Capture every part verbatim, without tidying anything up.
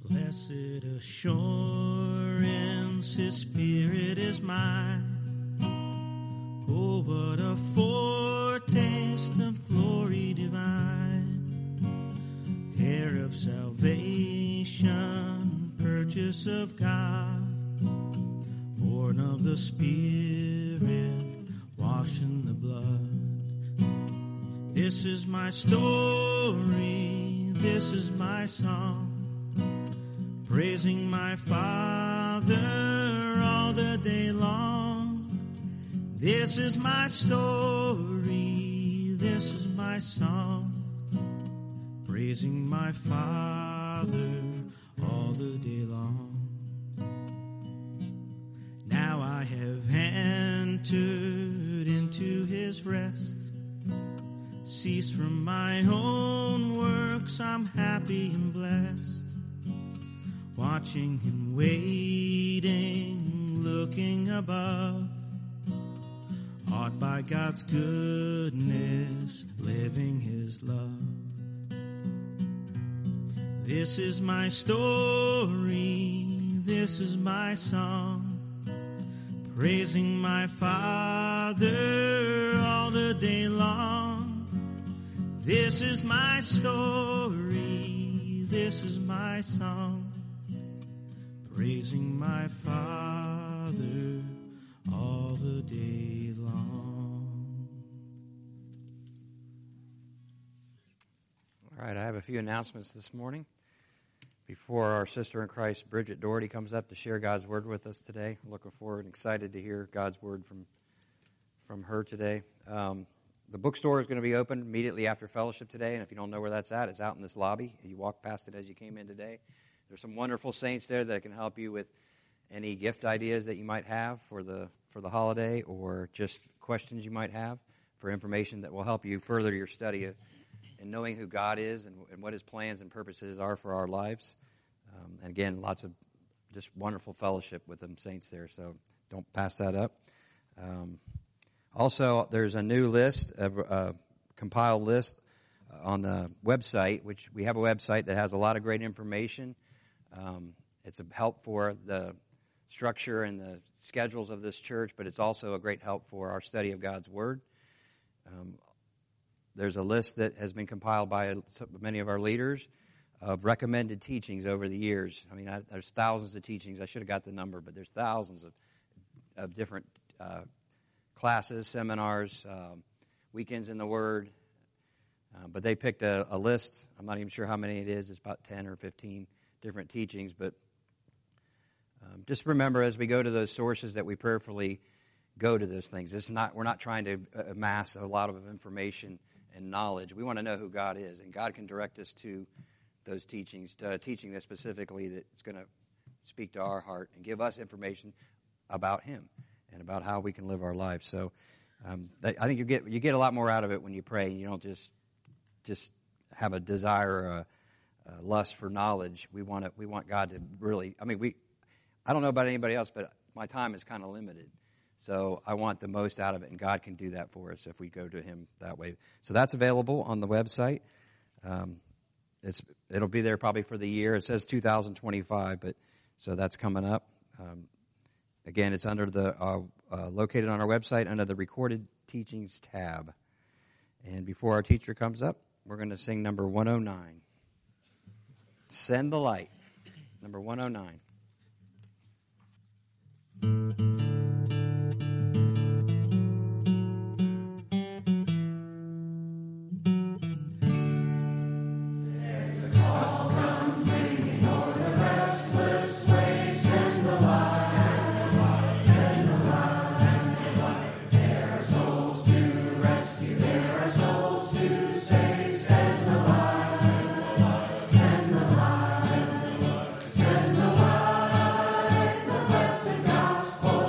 Blessed assurance, His Spirit is mine. Oh, what a foretaste of glory divine, heir of salvation, purchase of God, born of the Spirit, washed in the blood. This is my story, this is my song, praising my Father all the day long. This is my story, this is my song, praising my Father all the day long. Now I have entered into His rest, ceased from my own works, I'm happy and blessed, watching and waiting, looking above, awed by God's goodness, living His love. This is my story, this is my song, praising my Father all the day long. This is my story, this is my song, praising my Father all the day long. All right, I have a few announcements this morning. Before our sister in Christ, Bridget Doherty, comes up to share God's Word with us today. I'm looking forward and excited to hear God's Word from, from her today. Um, the bookstore is going to be open immediately after fellowship today, and if you don't know where that's at, it's out in this lobby. You walk past it as you came in today. There's some wonderful saints there that can help you with any gift ideas that you might have for the for the holiday, or just questions you might have for information that will help you further your study in knowing who God is and, and what His plans and purposes are for our lives. Um, and again, lots of just wonderful fellowship with them saints there, so don't pass that up. Um, also, there's a new list, a, a compiled list on the website, which we have a website that has a lot of great information. Um, it's a help for the structure and the schedules of this church, but it's also a great help for our study of God's Word. Um, there's a list that has been compiled by many of our leaders of recommended teachings over the years. I mean, I, there's thousands of teachings. I should have got the number, but there's thousands of, of different uh, classes, seminars, um, weekends in the Word. Uh, but they picked a, a list. I'm not even sure how many it is. It's about ten or fifteen different teachings. But um, just remember, as we go to those sources, that we prayerfully go to those things. It's not we're not trying to amass a lot of information and knowledge. We want to know who God is, and God can direct us to those teachings, to teaching that specifically that's going to speak to our heart and give us information about Him and about how we can live our lives. So um, I think you get you get a lot more out of it when you pray, and you don't just just have a desire or a, a lust for knowledge. We want to, we want God to really. I mean, we. I don't know about anybody else, but my time is kind of limited. So I want the most out of it, and God can do that for us if we go to Him that way. So that's available on the website. Um, it's it'll be there probably for the year. It says two thousand twenty-five, but so that's coming up. Um, again, it's under the uh, uh, located on our website under the Recorded Teachings tab. And before our teacher comes up, we're going to sing number one oh nine. Send the Light, number one oh nine. Gospel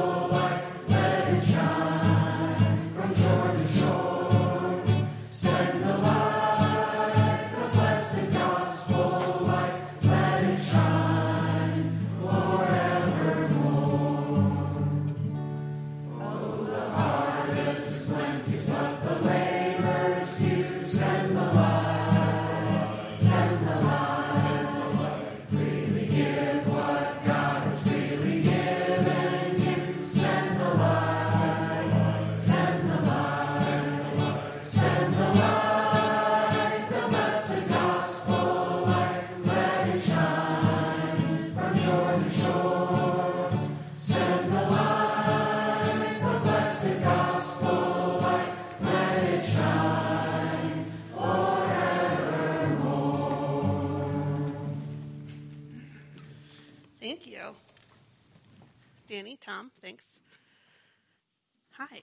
Thank you. Danny, Tom, thanks. Hi.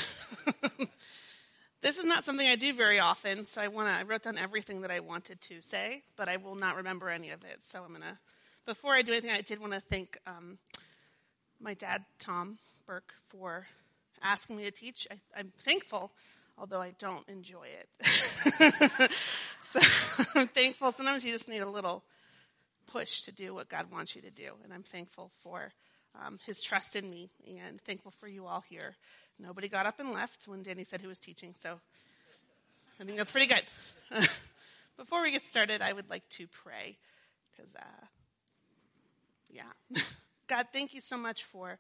This is not something I do very often, so I want to. I wrote down everything that I wanted to say, but I will not remember any of it. So I'm gonna. Before I do anything, I did want to thank um, my dad, Tom Burke, for asking me to teach. I, I'm thankful, although I don't enjoy it. So I'm thankful. Sometimes you just need a little push to do what God wants you to do, and I'm thankful for um, his trust in me, and thankful for you all here. Nobody got up and left when Danny said he was teaching, so I think that's pretty good. Before we get started, I would like to pray, because, uh, yeah. God, thank you so much for,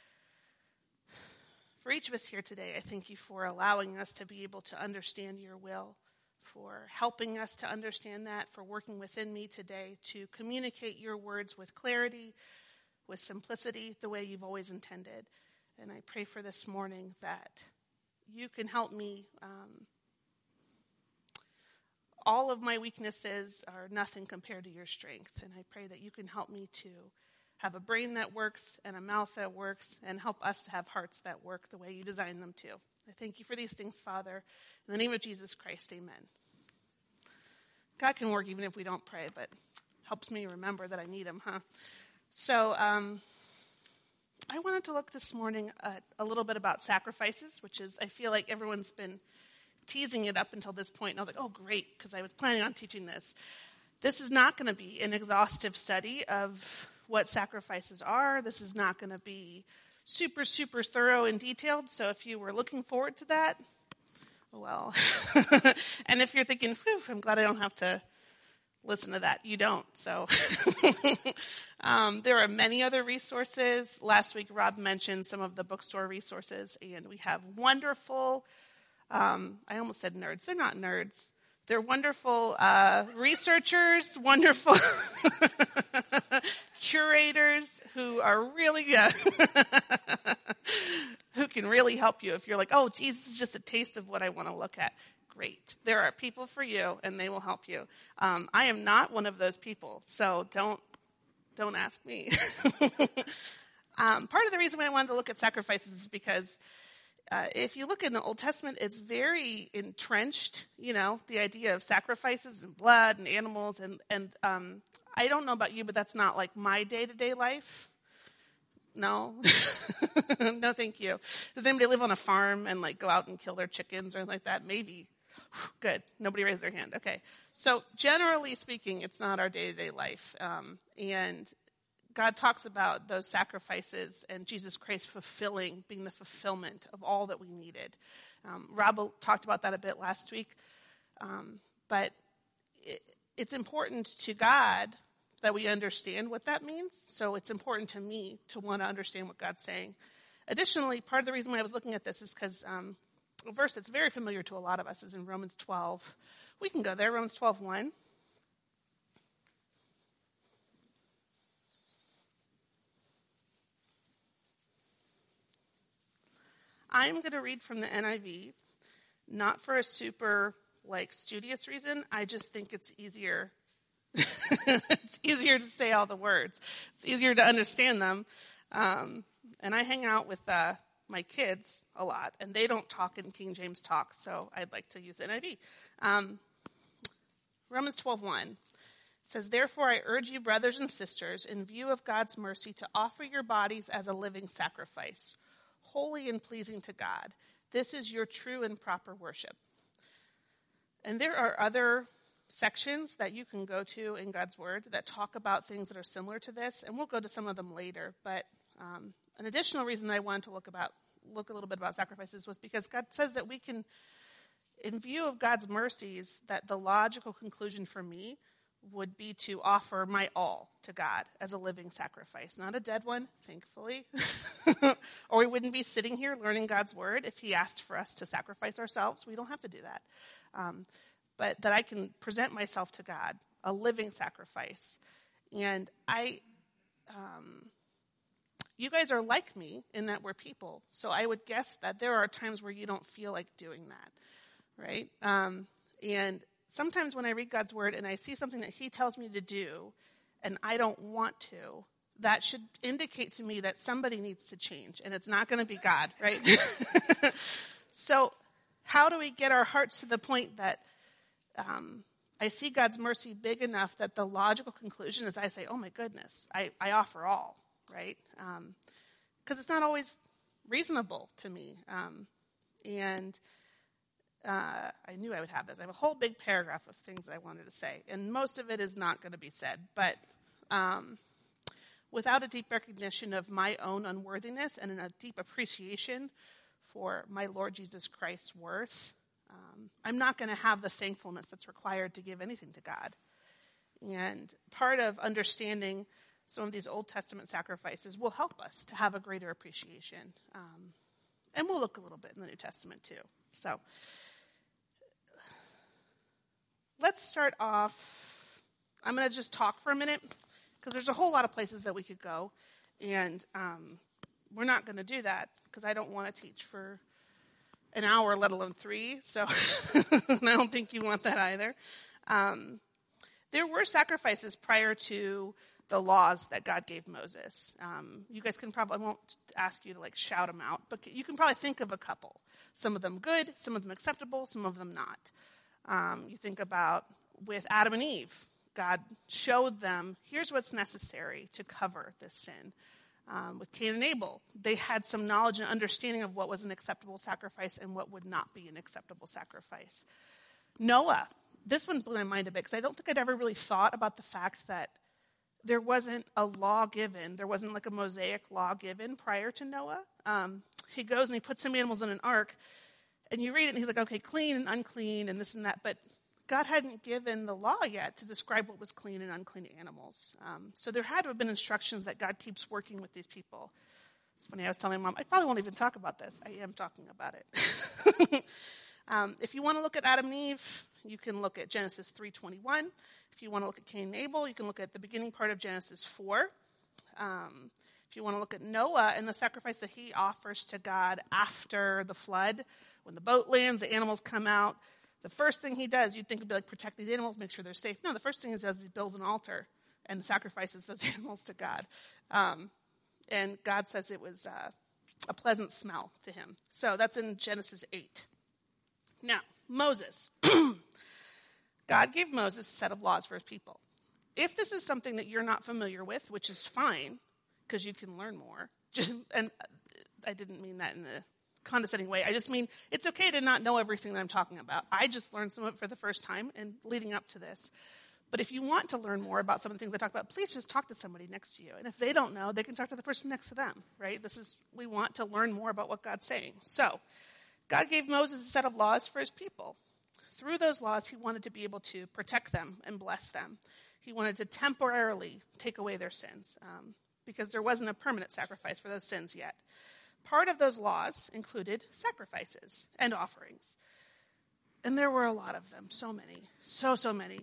for each of us here today. I thank you for allowing us to be able to understand your will, for helping us to understand that, for working within me today to communicate your words with clarity, with simplicity, the way you've always intended. And I pray for this morning that you can help me. Um, all of my weaknesses are nothing compared to your strength. And I pray that you can help me to have a brain that works and a mouth that works, and help us to have hearts that work the way you designed them to. I thank you for these things, Father. In the name of Jesus Christ, amen. God can work even if we don't pray, but helps me remember that I need him, huh? So, um... I wanted to look this morning at a little bit about sacrifices, which is, I feel like everyone's been teasing it up until this point. And I was like, oh, great, because I was planning on teaching this. This is not going to be an exhaustive study of what sacrifices are. This is not going to be super, super thorough and detailed. So if you were looking forward to that, well, and if you're thinking, whew, I'm glad I don't have to listen to that. You don't. So um, there are many other resources. Last week, Rob mentioned some of the bookstore resources, and we have wonderful, um, I almost said nerds. They're not nerds. They're wonderful uh, researchers, wonderful curators who are really, yeah, who can really help you if you're like, oh, geez, this is just a taste of what I want to look at. Great. There are people for you, and they will help you. Um, I am not one of those people, so don't don't ask me. um, part of the reason why I wanted to look at sacrifices is because uh, if you look in the Old Testament, it's very entrenched, you know, the idea of sacrifices and blood and animals. And, and um, I don't know about you, but that's not like my day-to-day life. No. No, thank you. Does anybody live on a farm and like go out and kill their chickens or anything like that? Maybe. Good. Nobody raised their hand. Okay. So generally speaking, it's not our day-to-day life. Um, and God talks about those sacrifices and Jesus Christ fulfilling, being the fulfillment of all that we needed. Um, Rob talked about that a bit last week. Um, but it, it's important to God that we understand what that means. So it's important to me to want to understand what God's saying. Additionally, part of the reason why I was looking at this is because um, a verse that's very familiar to a lot of us is in Romans twelve. We can go there, Romans twelve one. I'm going to read from the N I V, not for a super, like, studious reason. I just think it's easier. It's easier to say all the words. It's easier to understand them. Um, and I hang out with uh, my kids a lot, and they don't talk in King James talk, so I'd like to use N I V. Um, Romans twelve one says, "Therefore I urge you, brothers and sisters, in view of God's mercy, to offer your bodies as a living sacrifice, holy and pleasing to God. This is your true and proper worship." And there are other sections that you can go to in God's Word that talk about things that are similar to this, and we'll go to some of them later. But um, an additional reason I wanted to look about look a little bit about sacrifices was because God says that we can, in view of God's mercies, that the logical conclusion for me would be to offer my all to God as a living sacrifice, not a dead one, thankfully. Or we wouldn't be sitting here learning God's Word if he asked for us to sacrifice ourselves. We don't have to do that. Um, but that I can present myself to God, a living sacrifice. And I, um, you guys are like me in that we're people. So I would guess that there are times where you don't feel like doing that, right? Um, and sometimes when I read God's Word and I see something that he tells me to do and I don't want to, that should indicate to me that somebody needs to change, and it's not going to be God, right? So how do we get our hearts to the point that um, I see God's mercy big enough that the logical conclusion is I say, oh my goodness, I, I offer all, right? Because um, it's not always reasonable to me. Um, and uh, I knew I would have this. I have a whole big paragraph of things that I wanted to say, and most of it is not going to be said. But um, without a deep recognition of my own unworthiness and a deep appreciation for my Lord Jesus Christ's worth, um, I'm not going to have the thankfulness that's required to give anything to God. And part of understanding some of these Old Testament sacrifices will help us to have a greater appreciation. Um, and we'll look a little bit in the New Testament too. So let's start off. I'm going to just talk for a minute because there's a whole lot of places that we could go. And um, we're not going to do that because I don't want to teach for an hour, let alone three. So I don't think you want that either. Um, there were sacrifices prior to the laws that God gave Moses. Um, you guys can probably, I won't ask you to like shout them out, but you can probably think of a couple. Some of them good, some of them acceptable, some of them not. Um, you think about with Adam and Eve, God showed them, here's what's necessary to cover this sin. Um, with Cain and Abel, they had some knowledge and understanding of what was an acceptable sacrifice and what would not be an acceptable sacrifice. Noah, this one blew my mind a bit because I don't think I'd ever really thought about the fact that there wasn't a law given. There wasn't like a Mosaic law given prior to Noah. Um, he goes and he puts some animals in an ark, and you read it and he's like, okay, clean and unclean and this and that. But God hadn't given the law yet to describe what was clean and unclean animals. Um, so there had to have been instructions that God keeps working with these people. It's funny, I was telling my mom, I probably won't even talk about this. I am talking about it. um, if you want to look at Adam and Eve, you can look at Genesis three twenty-one. If you want to look at Cain and Abel, you can look at the beginning part of Genesis four. Um, if you want to look at Noah and the sacrifice that he offers to God after the flood, when the boat lands, the animals come out, the first thing he does, you'd think would be like protect these animals, make sure they're safe. No, the first thing he does is he builds an altar and sacrifices those animals to God. Um, and God says it was uh, a pleasant smell to him. So that's in Genesis eight. Now, Moses. God gave Moses a set of laws for his people. If this is something that you're not familiar with, which is fine, because you can learn more, just, and I didn't mean that in a condescending way. I just mean it's okay to not know everything that I'm talking about. I just learned some of it for the first time and leading up to this. But if you want to learn more about some of the things I talk about, please just talk to somebody next to you. And if they don't know, they can talk to the person next to them, right? This is, we want to learn more about what God's saying. So, God gave Moses a set of laws for his people. Through those laws, he wanted to be able to protect them and bless them. He wanted to temporarily take away their sins um, because there wasn't a permanent sacrifice for those sins yet. Part of those laws included sacrifices and offerings. And there were a lot of them, so many, so, so many.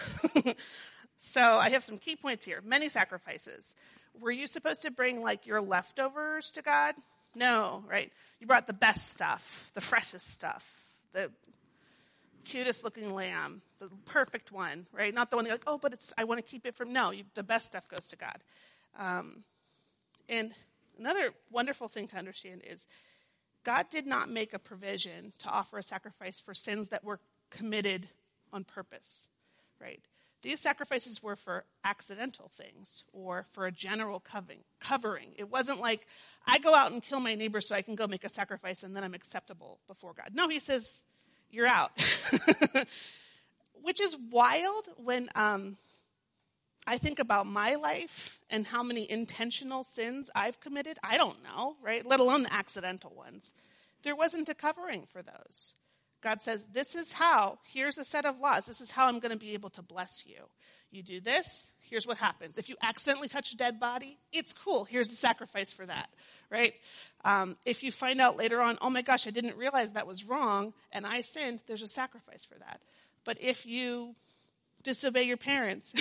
So I have some key points here. Many sacrifices. Were you supposed to bring like your leftovers to God? No, right? You brought the best stuff, the freshest stuff, the cutest looking lamb, the perfect one, right? Not the one you're like, oh, but it's, I want to keep it from, no, you, the best stuff goes to God. Um, and another wonderful thing to understand is God did not make a provision to offer a sacrifice for sins that were committed on purpose, right? These sacrifices were for accidental things or for a general covering. covering. It wasn't like, I go out and kill my neighbor so I can go make a sacrifice and then I'm acceptable before God. No, he says, you're out. Which is wild when um, I think about my life and how many intentional sins I've committed. I don't know, right? Let alone the accidental ones. There wasn't a covering for those. God says, this is how, here's a set of laws. This is how I'm going to be able to bless you. You do this, here's what happens. If you accidentally touch a dead body, it's cool. Here's the sacrifice for that, right? Um, if you find out later on, oh my gosh, I didn't realize that was wrong and I sinned, there's a sacrifice for that. But if you disobey your parents,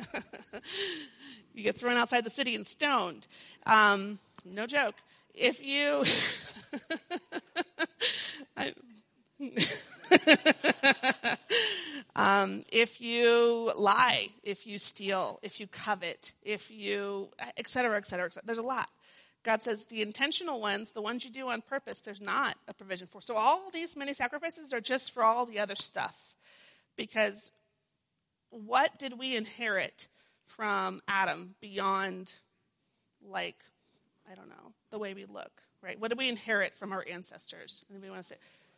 you get thrown outside the city and stoned. Um, no joke. If you... I, Um, if you lie, if you steal, if you covet, if you, et cetera, et cetera, et cetera. There's a lot. God says the intentional ones, the ones you do on purpose, there's not a provision for. So all these many sacrifices are just for all the other stuff. Because what did we inherit from Adam beyond, like, I don't know, the way we look, right? What did we inherit from our ancestors? Anybody want to say?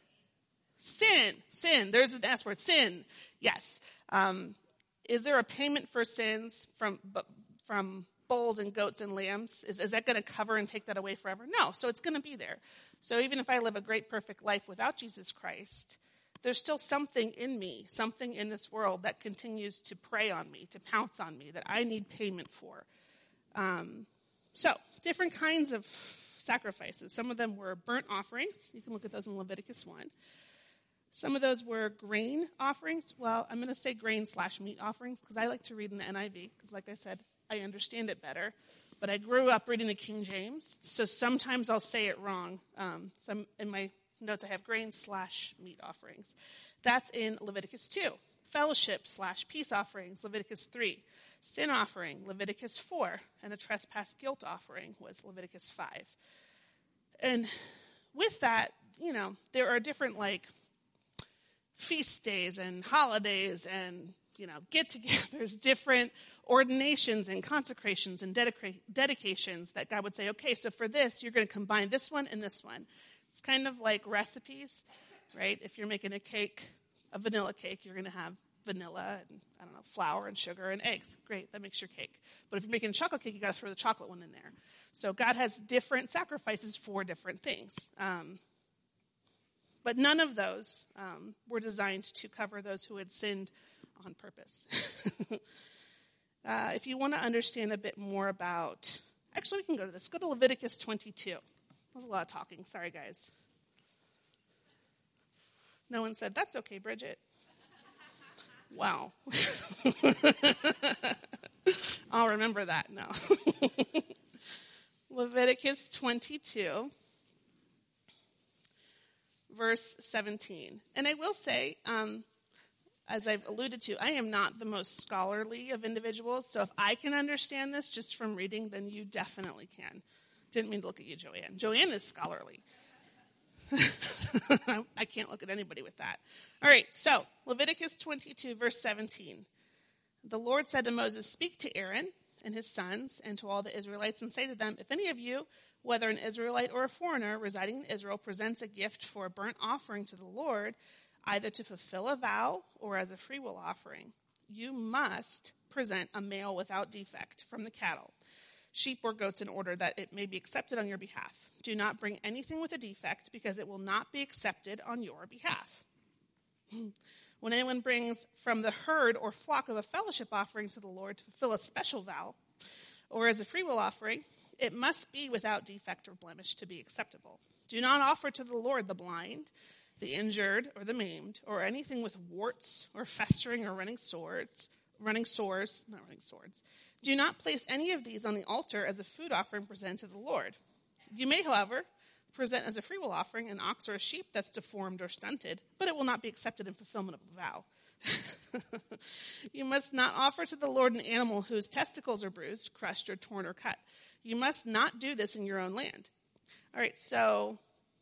Sin. Sin. There's an S word. Sin. Yes. Um, is there a payment for sins from from bulls and goats and lambs? Is, is that going to cover and take that away forever? No. So it's going to be there. So even if I live a great, perfect life without Jesus Christ, there's still something in me, something in this world that continues to prey on me, to pounce on me, that I need payment for. Um, so different kinds of sacrifices. Some of them were burnt offerings. You can look at those in Leviticus one. Some of those were grain offerings. Well, I'm going to say grain slash meat offerings because I like to read in the N I V because, like I said, I understand it better. But I grew up reading the King James, so sometimes I'll say it wrong. Um, so in my notes, I have grain slash meat offerings. That's in Leviticus two. Fellowship slash peace offerings, Leviticus three. Sin offering, Leviticus four. And a trespass guilt offering was Leviticus five. And with that, you know, there are different, like, feast days and holidays and, you know, get-togethers, different ordinations and consecrations and dedica- dedications that God would say, okay, so for this, you're going to combine this one and this one. It's kind of like recipes, right? If you're making a cake, a vanilla cake, you're going to have vanilla and, I don't know, flour and sugar and eggs. Great, that makes your cake. But if you're making a chocolate cake, you got to throw the chocolate one in there. So God has different sacrifices for different things. Um, But none of those um, were designed to cover those who had sinned on purpose. uh, if you want to understand a bit more about, actually we can go to this. Go to Leviticus twenty-two. That was a lot of talking. Sorry, guys. No one said, that's okay, Bridget. Wow. I'll remember that now. Leviticus twenty-two. Verse seventeen. And I will say, um, as I've alluded to, I am not the most scholarly of individuals. So if I can understand this just from reading, then you definitely can. Didn't mean to look at you, Joanne. Joanne is scholarly. I can't look at anybody with that. All right, so Leviticus twenty-two, verse seventeen. The Lord said to Moses, speak to Aaron and his sons and to all the Israelites and say to them, if any of you, whether an Israelite or a foreigner residing in Israel, presents a gift for a burnt offering to the Lord, either to fulfill a vow or as a freewill offering, you must present a male without defect from the cattle, sheep or goats, in order that it may be accepted on your behalf. Do not bring anything with a defect, because it will not be accepted on your behalf. When anyone brings from the herd or flock of a fellowship offering to the Lord to fulfill a special vow or as a freewill offering, it must be without defect or blemish to be acceptable. Do not offer to the Lord the blind, the injured, or the maimed, or anything with warts or festering or running swords, running sores, not running swords. Do not place any of these on the altar as a food offering presented to the Lord. You may, however, present as a freewill offering an ox or a sheep that's deformed or stunted, but it will not be accepted in fulfillment of a vow. You must not offer to the Lord an animal whose testicles are bruised, crushed, or torn or cut. You must not do this in your own land. All right, so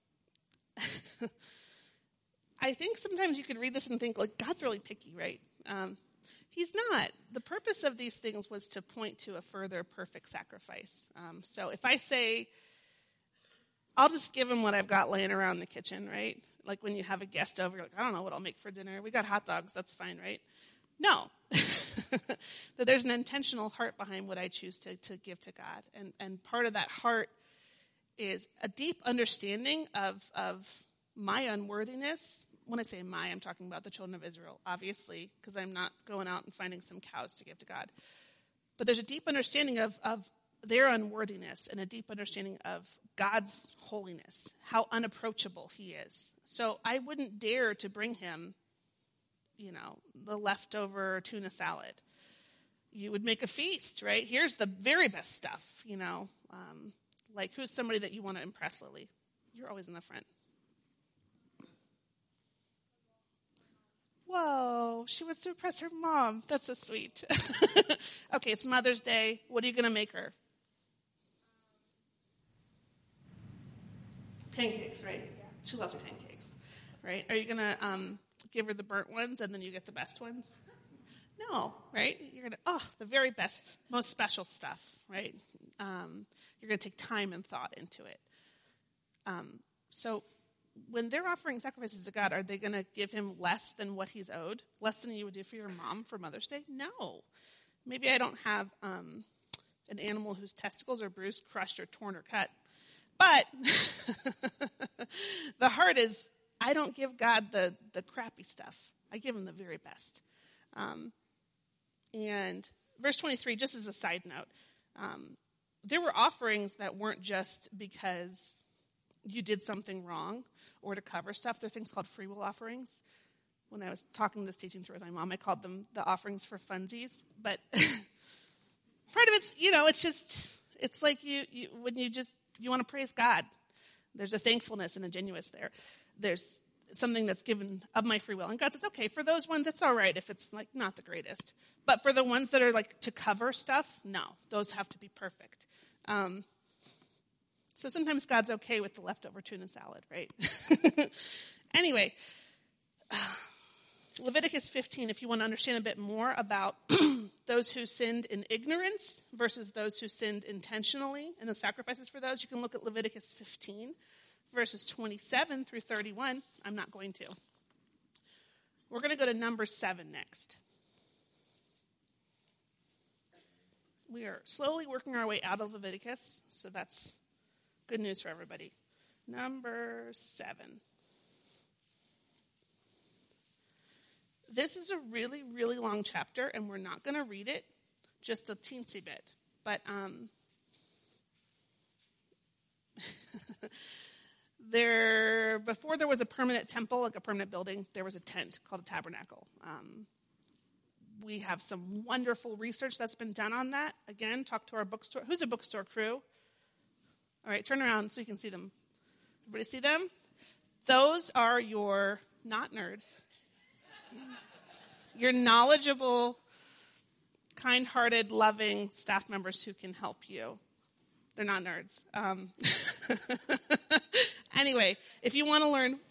I think sometimes you could read this and think, like, God's really picky, right? Um, he's not. The purpose of these things was to point to a further perfect sacrifice. Um, so if I say, I'll just give him what I've got laying around in the kitchen, right? Like when you have a guest over, you're like, I don't know what I'll make for dinner. We got hot dogs, that's fine, right? No. That there's an intentional heart behind what I choose to, to give to God. And and part of that heart is a deep understanding of, of my unworthiness. When I say my, I'm talking about the children of Israel, obviously, because I'm not going out and finding some cows to give to God. But there's a deep understanding of, of their unworthiness and a deep understanding of God's holiness, how unapproachable he is. So I wouldn't dare to bring him, you know, the leftover tuna salad. You would make a feast, right? Here's the very best stuff, you know. Um, like, who's somebody that you want to impress, Lily? You're always in the front. Whoa, she wants to impress her mom. That's so sweet. Okay, it's Mother's Day. What are you going to make her? Pancakes, right? She loves pancakes, right? Are you going to um, give her the burnt ones and then you get the best ones? No, right? You're going to, oh, the very best, most special stuff, right? Um, you're going to take time and thought into it. Um, so when they're offering sacrifices to God, are they going to give him less than what he's owed? Less than you would do for your mom for Mother's Day? No. Maybe I don't have um, an animal whose testicles are bruised, crushed, or torn or cut. But the heart is, I don't give God the, the crappy stuff. I give him the very best. Um, and verse twenty-three, just as a side note, um, there were offerings that weren't just because you did something wrong or to cover stuff. There are things called free will offerings. When I was talking this teaching through with my mom, I called them the offerings for funsies. But part of it's, you know, it's just, it's like you, you when you just, you want to praise God. There's a thankfulness and a genuineness there. There's something that's given of my free will. And God says, okay, for those ones, it's all right if it's like not the greatest. But for the ones that are like to cover stuff, no, those have to be perfect. Um, so sometimes God's okay with the leftover tuna salad, right? Anyway, Leviticus fifteen, if you want to understand a bit more about those who sinned in ignorance versus those who sinned intentionally and the sacrifices for those, you can look at Leviticus fifteen, verses twenty-seven through thirty-one. I'm not going to. We're going to go to number seven next. We are slowly working our way out of Leviticus, so that's good news for everybody. Number seven. This is a really, really long chapter, and we're not going to read it, just a teensy bit. But um, there, before there was a permanent temple, like a permanent building, there was a tent called a tabernacle. Um, we have some wonderful research that's been done on that. Again, talk to our bookstore. Who's a bookstore crew? All right, turn around so you can see them. Everybody see them? Those are your, not nerds, your knowledgeable, kind-hearted, loving staff members who can help you. They're not nerds. Um, anyway, if you want to learn,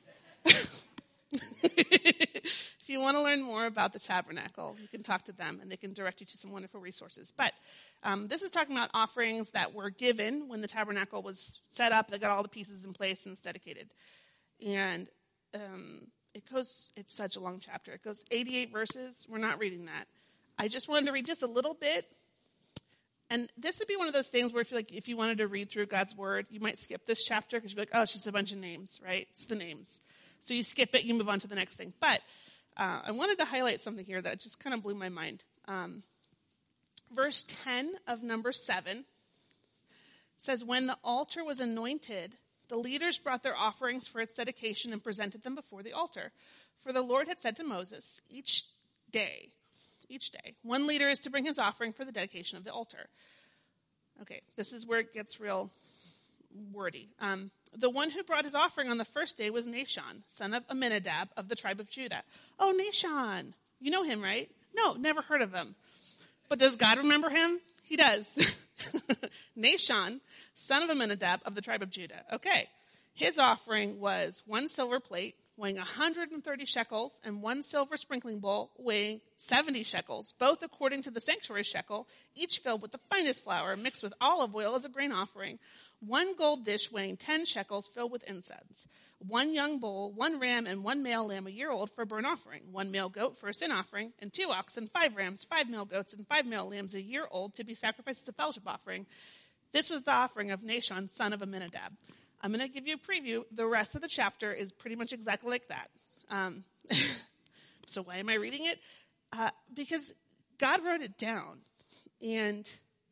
if you want to learn more about the tabernacle, you can talk to them, and they can direct you to some wonderful resources. But um, this is talking about offerings that were given when the tabernacle was set up. They got all the pieces in place and it's dedicated. And um, it goes, it's such a long chapter. It goes eighty-eight verses. We're not reading that. I just wanted to read just a little bit. And this would be one of those things where if you like, if you wanted to read through God's word, you might skip this chapter because you're like, oh, it's just a bunch of names, right? It's the names. So you skip it, you move on to the next thing. But uh, I wanted to highlight something here that just kind of blew my mind. Um, verse ten of number seven says, when the altar was anointed, the leaders brought their offerings for its dedication and presented them before the altar. For the Lord had said to Moses, each day, each day, one leader is to bring his offering for the dedication of the altar. Okay, this is where it gets real wordy. Um, the one who brought his offering on the first day was Nahshon, son of Amminadab of the tribe of Judah. Oh, Nahshon. You know him, right? No, never heard of him. But does God remember him? He does. Nahshon, son of Amminadab of the tribe of Judah. Okay. His offering was one silver plate weighing one hundred thirty shekels and one silver sprinkling bowl weighing seventy shekels, both according to the sanctuary shekel, each filled with the finest flour mixed with olive oil as a grain offering. One gold dish weighing ten shekels filled with incense. One young bull, one ram, and one male lamb a year old for a burnt offering. One male goat for a sin offering, and two oxen, five rams, five male goats, and five male lambs a year old to be sacrificed as a fellowship offering. This was the offering of Nahshon, son of Amminadab. I'm going to give you a preview. The rest of the chapter is pretty much exactly like that. Um, so why am I reading it? Uh, because God wrote it down, and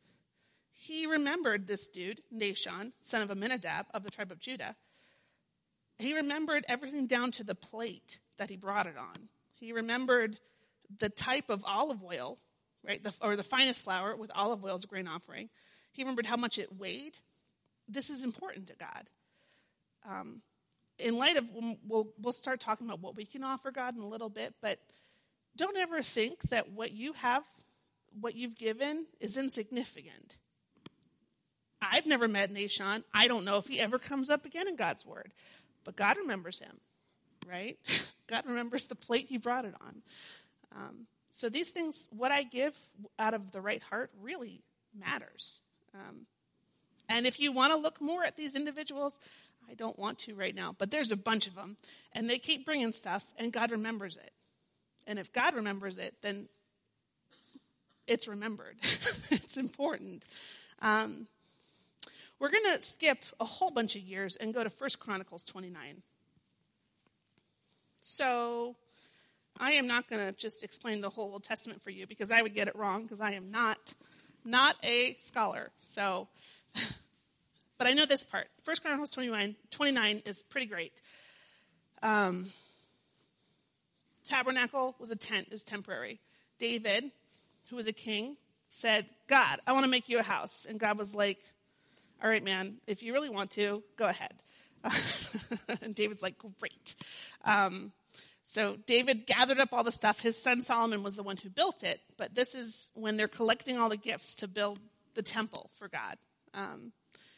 he remembered this dude, Nahshon, son of Amminadab of the tribe of Judah. He remembered everything down to the plate that he brought it on. He remembered the type of olive oil, right, the, or the finest flour with olive oil as a grain offering. He remembered how much it weighed. This is important to God. Um, in light of, we'll, we'll start talking about what we can offer God in a little bit, but don't ever think that what you have, what you've given is insignificant. I've never met Nahshon. I don't know if he ever comes up again in God's word, but God remembers him, right? God remembers the plate he brought it on. Um, so these things, what I give out of the right heart really matters. Um, and if you want to look more at these individuals, I don't want to right now, but there's a bunch of them, and they keep bringing stuff, and God remembers it. And if God remembers it, then it's remembered. It's important. Um, we're going to skip a whole bunch of years and go to First Chronicles twenty-nine. So I am not going to just explain the whole Old Testament for you because I would get it wrong because I am not not a scholar. So, but I know this part. First Chronicles twenty-nine, twenty-nine is pretty great. Um, tabernacle was a tent. It was temporary. David, who was a king, said, God, I want to make you a house. And God was like, all right, man, if you really want to, go ahead. And David's like, great. Um, so David gathered up all the stuff. His son Solomon was the one who built it. But this is when they're collecting all the gifts to build the temple for God. Um,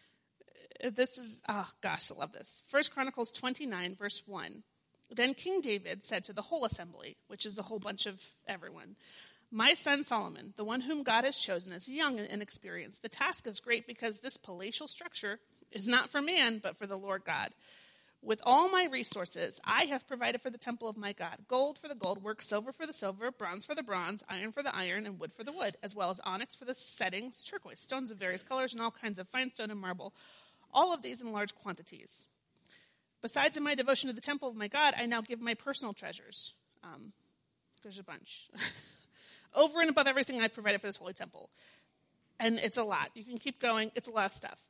this is, oh gosh, I love this. First Chronicles twenty-nine, verse one. Then King David said to the whole assembly, which is a whole bunch of everyone, my son Solomon, the one whom God has chosen, is young and inexperienced. The task is great because this palatial structure is not for man, but for the Lord God. With all my resources, I have provided for the temple of my God, gold for the gold work, silver for the silver, bronze for the bronze, iron for the iron, and wood for the wood, as well as onyx for the settings, turquoise, stones of various colors, and all kinds of fine stone and marble, all of these in large quantities. Besides, in my devotion to the temple of my God, I now give my personal treasures. Um, there's a bunch. Over and above everything I've provided for this holy temple. And it's a lot. You can keep going. It's a lot of stuff.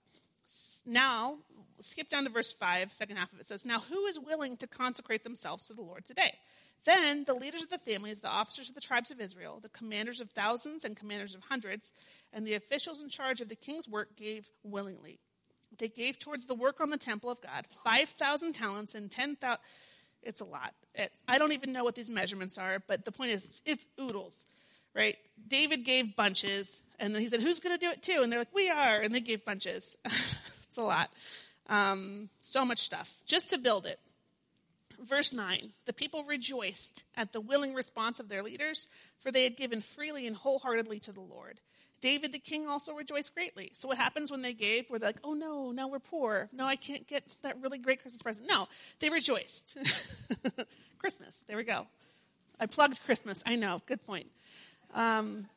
Now, skip down to verse five, second half of it says, now who is willing to consecrate themselves to the Lord today? Then the leaders of the families, the officers of the tribes of Israel, the commanders of thousands and commanders of hundreds, and the officials in charge of the king's work gave willingly. They gave towards the work on the temple of God five thousand talents and ten thousand. It's a lot. It, I don't even know what these measurements are, but the point is, it's oodles, right? David gave bunches, and then he said, who's going to do it too? And they're like, we are, and they gave bunches. It's a lot. Um, so much stuff, just to build it. Verse nine, the people rejoiced at the willing response of their leaders, for they had given freely and wholeheartedly to the Lord. David the king also rejoiced greatly. So what happens when they gave? Were they like, oh no, now we're poor. No, I can't get that really great Christmas present. No, they rejoiced. Christmas, there we go. I plugged Christmas. I know, good point. Um,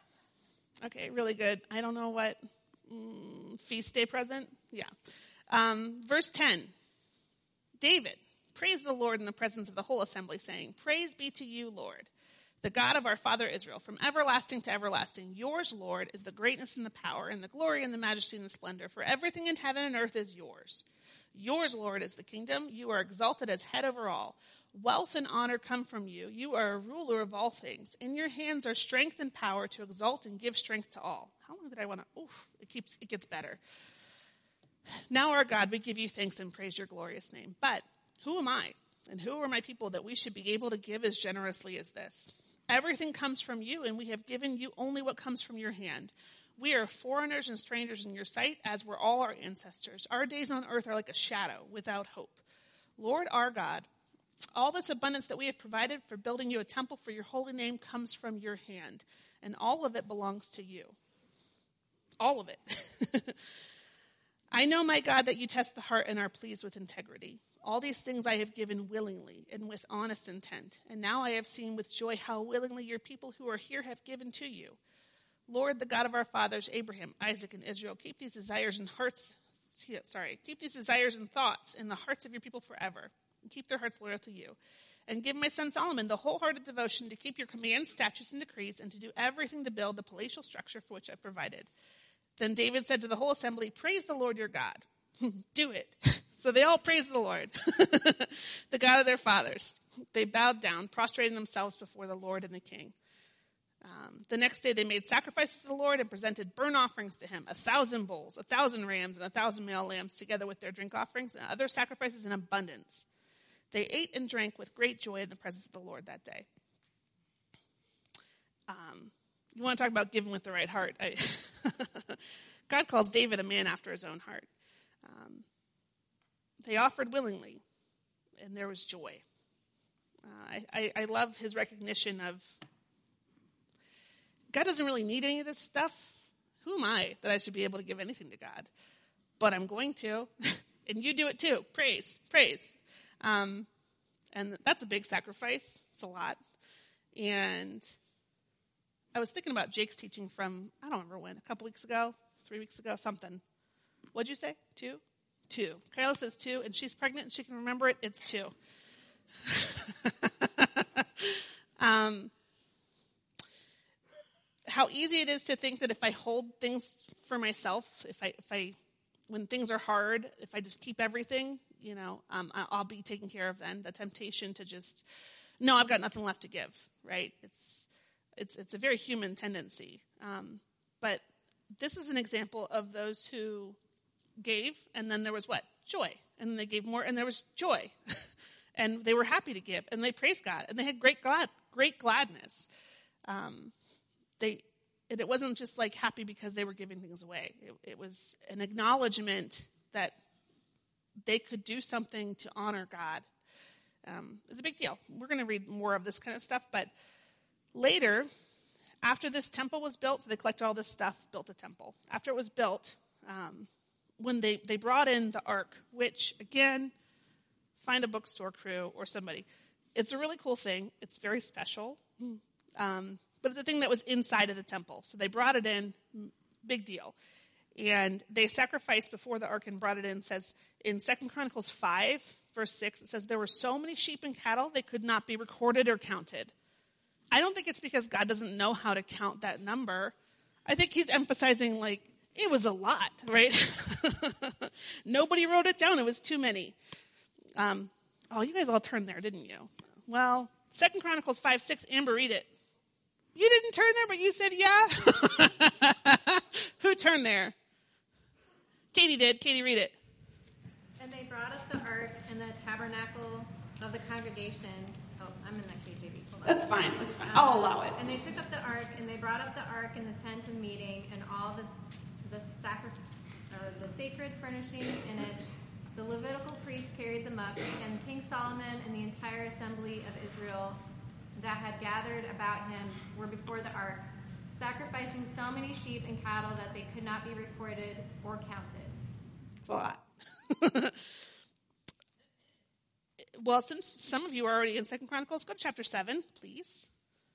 okay, really good. I don't know what, mm, feast day present? Yeah. Um, verse ten, David praised the Lord in the presence of the whole assembly, saying, praise be to you, Lord, the God of our father Israel, from everlasting to everlasting. Yours, Lord, is the greatness and the power and the glory and the majesty and the splendor, for everything in heaven and earth is yours. Yours, Lord, is the kingdom. You are exalted as head over all. Wealth and honor come from you. You are a ruler of all things. In your hands are strength and power to exalt and give strength to all. How long did I want to? Oof, it keeps, it gets better. Now, our God, we give you thanks and praise your glorious name. But who am I and who are my people that we should be able to give as generously as this? Everything comes from you, and we have given you only what comes from your hand. We are foreigners and strangers in your sight, as were all our ancestors. Our days on earth are like a shadow without hope. Lord our God, all this abundance that we have provided for building you a temple for your holy name comes from your hand, and all of it belongs to you. All of it. I know, my God, that you test the heart and are pleased with integrity. All these things I have given willingly and with honest intent. And now I have seen with joy how willingly your people who are here have given to you. Lord, the God of our fathers, Abraham, Isaac, and Israel, keep these desires and hearts, sorry, keep these desires and thoughts in the hearts of your people forever. And keep their hearts loyal to you. And give my son Solomon the wholehearted devotion to keep your commands, statutes, and decrees, and to do everything to build the palatial structure for which I provided. Then David said to the whole assembly, praise the Lord your God. Do it. So they all praised the Lord, the God of their fathers. They bowed down, prostrating themselves before the Lord and the king. Um, the next day they made sacrifices to the Lord and presented burnt offerings to him, a thousand bulls, a thousand rams, and a thousand male lambs, together with their drink offerings and other sacrifices in abundance. They ate and drank with great joy in the presence of the Lord that day. Um, you want to talk about giving with the right heart. I God calls David a man after his own heart. Um, they offered willingly, and there was joy. Uh, I, I, I love his recognition of God doesn't really need any of this stuff. Who am I that I should be able to give anything to God? But I'm going to, and you do it too. Praise, praise. Um, and that's a big sacrifice. It's a lot. And I was thinking about Jake's teaching from, I don't remember when, a couple weeks ago, three weeks ago, something. What'd you say? Two? Two. Kyla says two, and she's pregnant and she can remember it. It's two. um, how easy it is to think that if I hold things for myself, if I, if I, when things are hard, if I just keep everything, you know, um, I'll be taken care of then. The temptation to just, no, I've got nothing left to give, right? It's, it's, it's a very human tendency. Um, but this is an example of those who gave, and then there was what? Joy. And then they gave more, and there was joy. And they were happy to give, and they praised God, and they had great glad, great gladness. Um, they, and it wasn't just like happy because they were giving things away. It, it was an acknowledgement that they could do something to honor God. Um, it's a big deal. We're going to read more of this kind of stuff, but later, after this temple was built, so they collected all this stuff, built a temple. After it was built, um, when they, they brought in the ark, which, again, find a bookstore crew or somebody. It's a really cool thing. It's very special. Um, but it's a thing that was inside of the temple. So they brought it in, big deal. And they sacrificed before the ark and brought it in. It says in Second Chronicles five, verse six, it says, there were so many sheep and cattle, they could not be recorded or counted. I don't think it's because God doesn't know how to count that number. I think he's emphasizing, like, it was a lot, right? Nobody wrote it down. It was too many. Um, oh, you guys all turned there, didn't you? Well, Second Chronicles five, six, Amber, read it. You didn't turn there, but you said yeah? Who turned there? Katie did. Katie, read it. And they brought up the ark and the tabernacle of the congregation. Oh, I'm in that K J V. Hold on. That's fine. That's fine. Um, I'll allow it. And they took up the ark, and they brought up the ark in the tent of meeting, and all the the sacred or the sacred furnishings in it. The Levitical priests carried them up, and King Solomon and the entire assembly of Israel that had gathered about him were before the ark, sacrificing so many sheep and cattle that they could not be recorded or counted. It's a lot. Well, since some of you are already in Second Chronicles, go to chapter seven, please.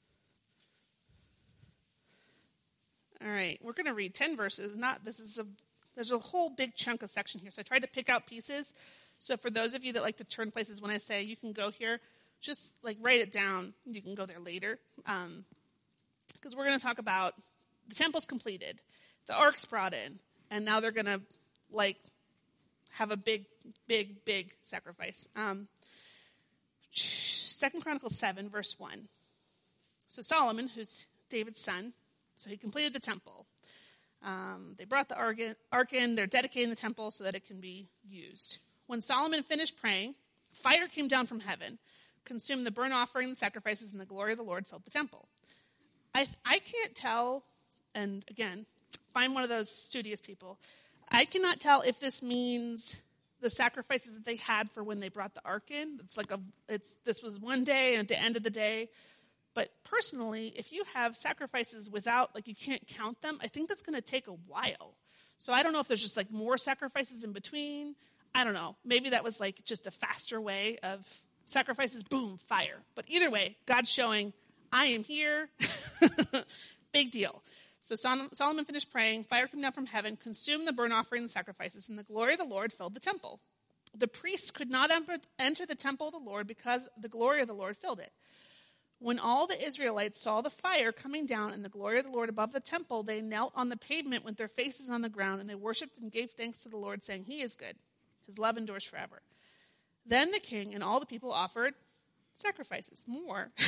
All right, we're going to read ten verses. Not this is a there's a whole big chunk of section here, so I tried to pick out pieces. So for those of you that like to turn places, when I say you can go here, just like write it down. You can go there later, um, because we're going to talk about the temple's completed, the ark's brought in, and now they're going to like have a big, big, big sacrifice. Um, Second Chronicles seven, verse one. So Solomon, who's David's son, so he completed the temple. Um, they brought the ark in, ark in. They're dedicating the temple so that it can be used. When Solomon finished praying, fire came down from heaven, consumed the burnt offering, the sacrifices, and the glory of the Lord filled the temple. I I can't tell, and again, find one of those studious people. I cannot tell if this means the sacrifices that they had for when they brought the ark in. It's like a, it's this was one day, and at the end of the day. But personally, if you have sacrifices without, like you can't count them, I think that's going to take a while. So I don't know if there's just like more sacrifices in between. I don't know. Maybe that was like just a faster way of sacrifices, boom, fire. But either way, God's showing, I am here. Big deal. So Solomon finished praying, fire came down from heaven, consumed the burnt offering and sacrifices, and the glory of the Lord filled the temple. The priests could not enter the temple of the Lord because the glory of the Lord filled it. When all the Israelites saw the fire coming down and the glory of the Lord above the temple, they knelt on the pavement with their faces on the ground, and they worshipped and gave thanks to the Lord, saying, He is good. His love endures forever. Then the king and all the people offered sacrifices, more,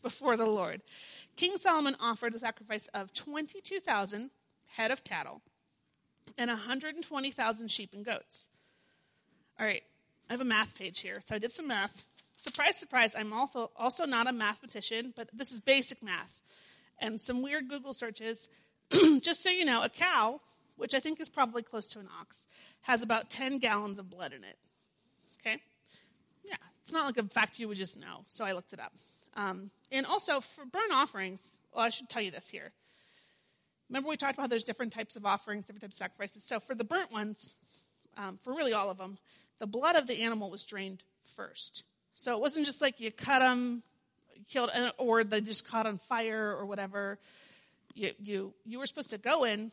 before the Lord. King Solomon offered a sacrifice of twenty-two thousand head of cattle and one hundred twenty thousand sheep and goats. All right, I have a math page here, so I did some math. Surprise, surprise, I'm also, also not a mathematician, but this is basic math. And some weird Google searches. Just so you know, a cow, which I think is probably close to an ox, has about ten gallons of blood in it. Okay? Yeah, it's not like a fact you would just know, so I looked it up. Um, and also, for burnt offerings, well, I should tell you this here. Remember we talked about there's different types of offerings, different types of sacrifices. So for the burnt ones, um, for really all of them, the blood of the animal was drained first. So it wasn't just like you cut them, killed, or they just caught on fire or whatever. You you you were supposed to go in.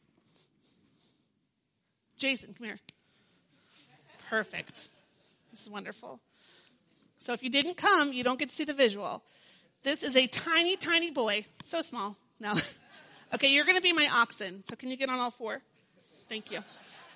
Jason, come here. Perfect. This is wonderful. So if you didn't come, you don't get to see the visual. This is a tiny, tiny boy. So small. No. Okay, you're going to be my oxen. So can you get on all four? Thank you.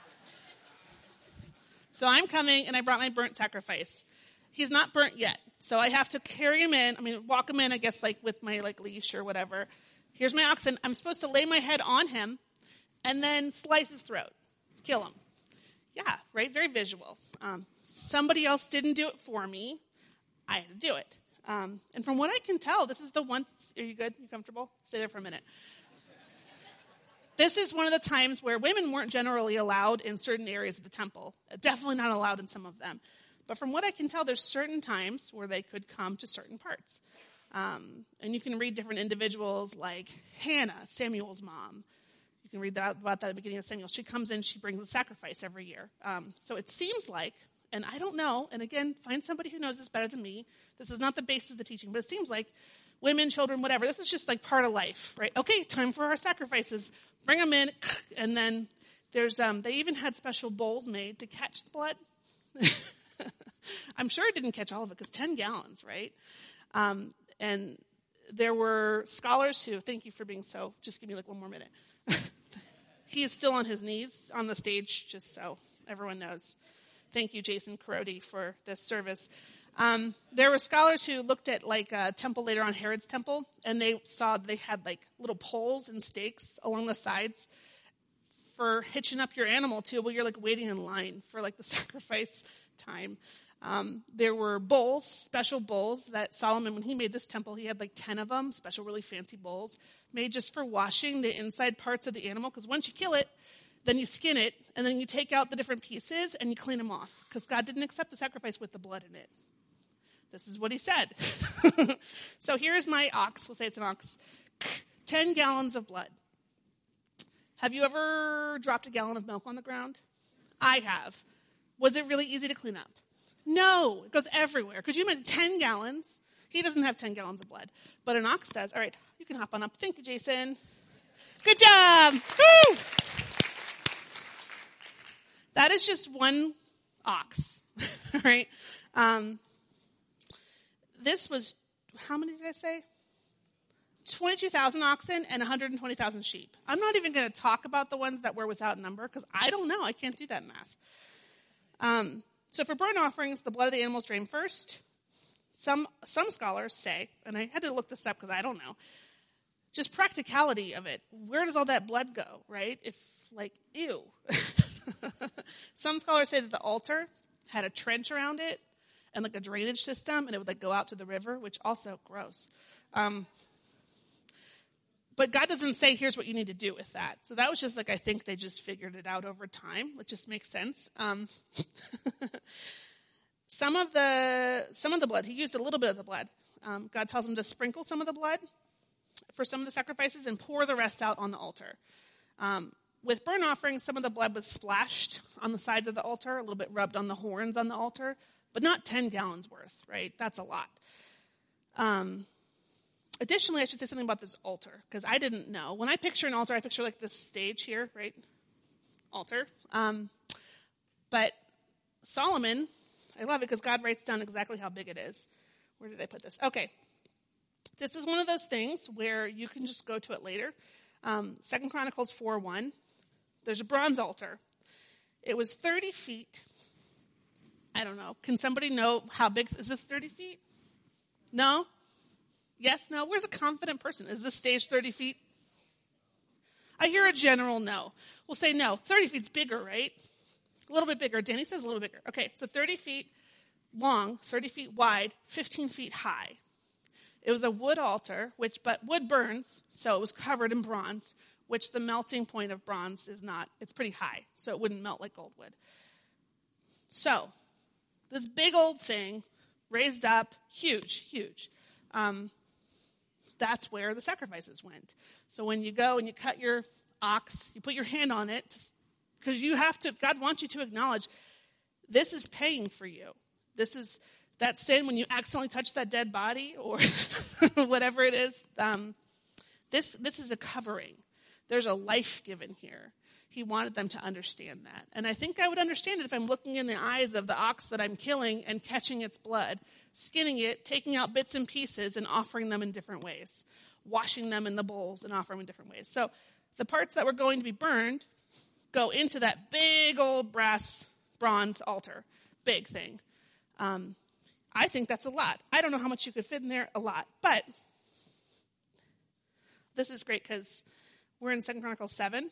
So I'm coming, and I brought my burnt sacrifice. He's not burnt yet. So I have to carry him in. I mean, walk him in, I guess, like with my like leash or whatever. Here's my oxen. I'm supposed to lay my head on him and then slice his throat. Kill him. Yeah, right? Very visual. Um, somebody else didn't do it for me. I had to do it. Um, and from what I can tell, this is the one. Are you good? You comfortable? Stay there for a minute. This is one of the times where women weren't generally allowed in certain areas of the temple. Definitely not allowed in some of them. But from what I can tell, there's certain times where they could come to certain parts. Um, and you can read different individuals like Hannah, Samuel's mom. You can read that, about that at the beginning of Samuel. She comes in, she brings a sacrifice every year. Um, so it seems like, and I don't know, and again, find somebody who knows this better than me. This is not the basis of the teaching, but it seems like women, children, whatever, this is just like part of life, right? Okay, time for our sacrifices. Bring them in, and then there's, um, they even had special bowls made to catch the blood. I'm sure it didn't catch all of it, because ten gallons, right? Um, and there were scholars who, thank you for being so, just give me like one more minute. He is still on his knees on the stage, just so everyone knows. Thank you, Jason Carodi, for this service. Um, there were scholars who looked at like a temple later on, Herod's temple, and they saw they had like little poles and stakes along the sides for hitching up your animal to while you're like waiting in line for like the sacrifice time. Um, there were bowls, special bowls that Solomon, when he made this temple, he had like ten of them, special really fancy bowls made just for washing the inside parts of the animal. Because once you kill it, then you skin it, and then you take out the different pieces and you clean them off. Because God didn't accept the sacrifice with the blood in it. This is what he said. So here's my ox. We'll say it's an ox. Ten gallons of blood. Have you ever dropped a gallon of milk on the ground? I have. Was it really easy to clean up? No. It goes everywhere. Could you imagine ten gallons? He doesn't have ten gallons of blood. But an ox does. All right. You can hop on up. Thank you, Jason. Good job. Woo! That is just one ox. All right. Um, This was, how many did I say? twenty-two thousand oxen and one hundred twenty thousand sheep. I'm not even going to talk about the ones that were without number because I don't know. I can't do that math. Um, so for burnt offerings, the blood of the animals drained first. Some some scholars say, and I had to look this up because I don't know, just practicality of it. Where does all that blood go, right? If, like, ew. Some scholars say that the altar had a trench around it and like a drainage system, and it would like go out to the river, which also gross. Um, but God doesn't say, here's what you need to do with that. So that was just like, I think they just figured it out over time, which just makes sense. Um, some of the, some of the blood, he used a little bit of the blood. Um, God tells him to sprinkle some of the blood for some of the sacrifices and pour the rest out on the altar. Um, with burnt offerings, some of the blood was splashed on the sides of the altar, a little bit rubbed on the horns on the altar, but not ten gallons worth, right? That's a lot. Um, additionally, I should say something about this altar, because I didn't know. When I picture an altar, I picture like this stage here, right? Altar. Um, but Solomon, I love it because God writes down exactly how big it is. Where did I put this? Okay. This is one of those things where you can just go to it later. Um, Second Chronicles four one. There's a bronze altar. It was thirty feet. I don't know. Can somebody know how big? Is this thirty feet? No? Yes, no? Where's a confident person? Is this stage thirty feet? I hear a general no. We'll say no. thirty feet's bigger, right? A little bit bigger. Danny says a little bigger. Okay, so thirty feet long, thirty feet wide, fifteen feet high. It was a wood altar, which, but wood burns, so it was covered in bronze, which the melting point of bronze is not, it's pretty high, so it wouldn't melt like gold would. So, this big old thing, raised up, huge, huge. Um, that's where the sacrifices went. So when you go and you cut your ox, you put your hand on it, because you have to, God wants you to acknowledge, this is paying for you. This is, that sin when you accidentally touch that dead body or whatever it is, um, this this is a covering. There's a life given here. He wanted them to understand that. And I think I would understand it if I'm looking in the eyes of the ox that I'm killing and catching its blood, skinning it, taking out bits and pieces and offering them in different ways, washing them in the bowls and offering them in different ways. So the parts that were going to be burned go into that big old brass bronze altar, big thing. Um, I think that's a lot. I don't know how much you could fit in there, a lot. But this is great because we're in Second Chronicles seven.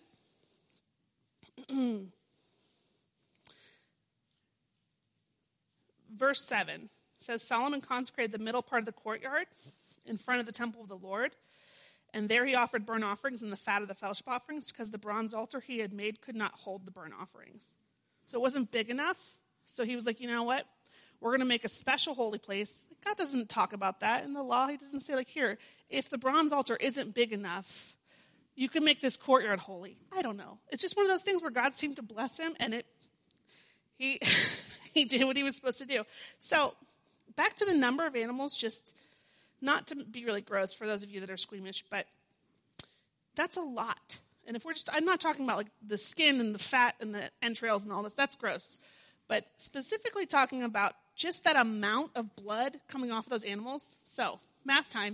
Verse seven says, Solomon consecrated the middle part of the courtyard in front of the temple of the Lord. And there he offered burnt offerings and the fat of the fellowship offerings because the bronze altar he had made could not hold the burnt offerings. So it wasn't big enough. So he was like, you know what? We're going to make a special holy place. God doesn't talk about that in the law. He doesn't say, like, here, if the bronze altar isn't big enough, you can make this courtyard holy. I don't know. It's just one of those things where God seemed to bless him, and it he he did what he was supposed to do. So back to the number of animals, just not to be really gross for those of you that are squeamish, but that's a lot. And if we're just, I'm not talking about, like, the skin and the fat and the entrails and all this. That's gross. But specifically talking about just that amount of blood coming off of those animals. So, math time.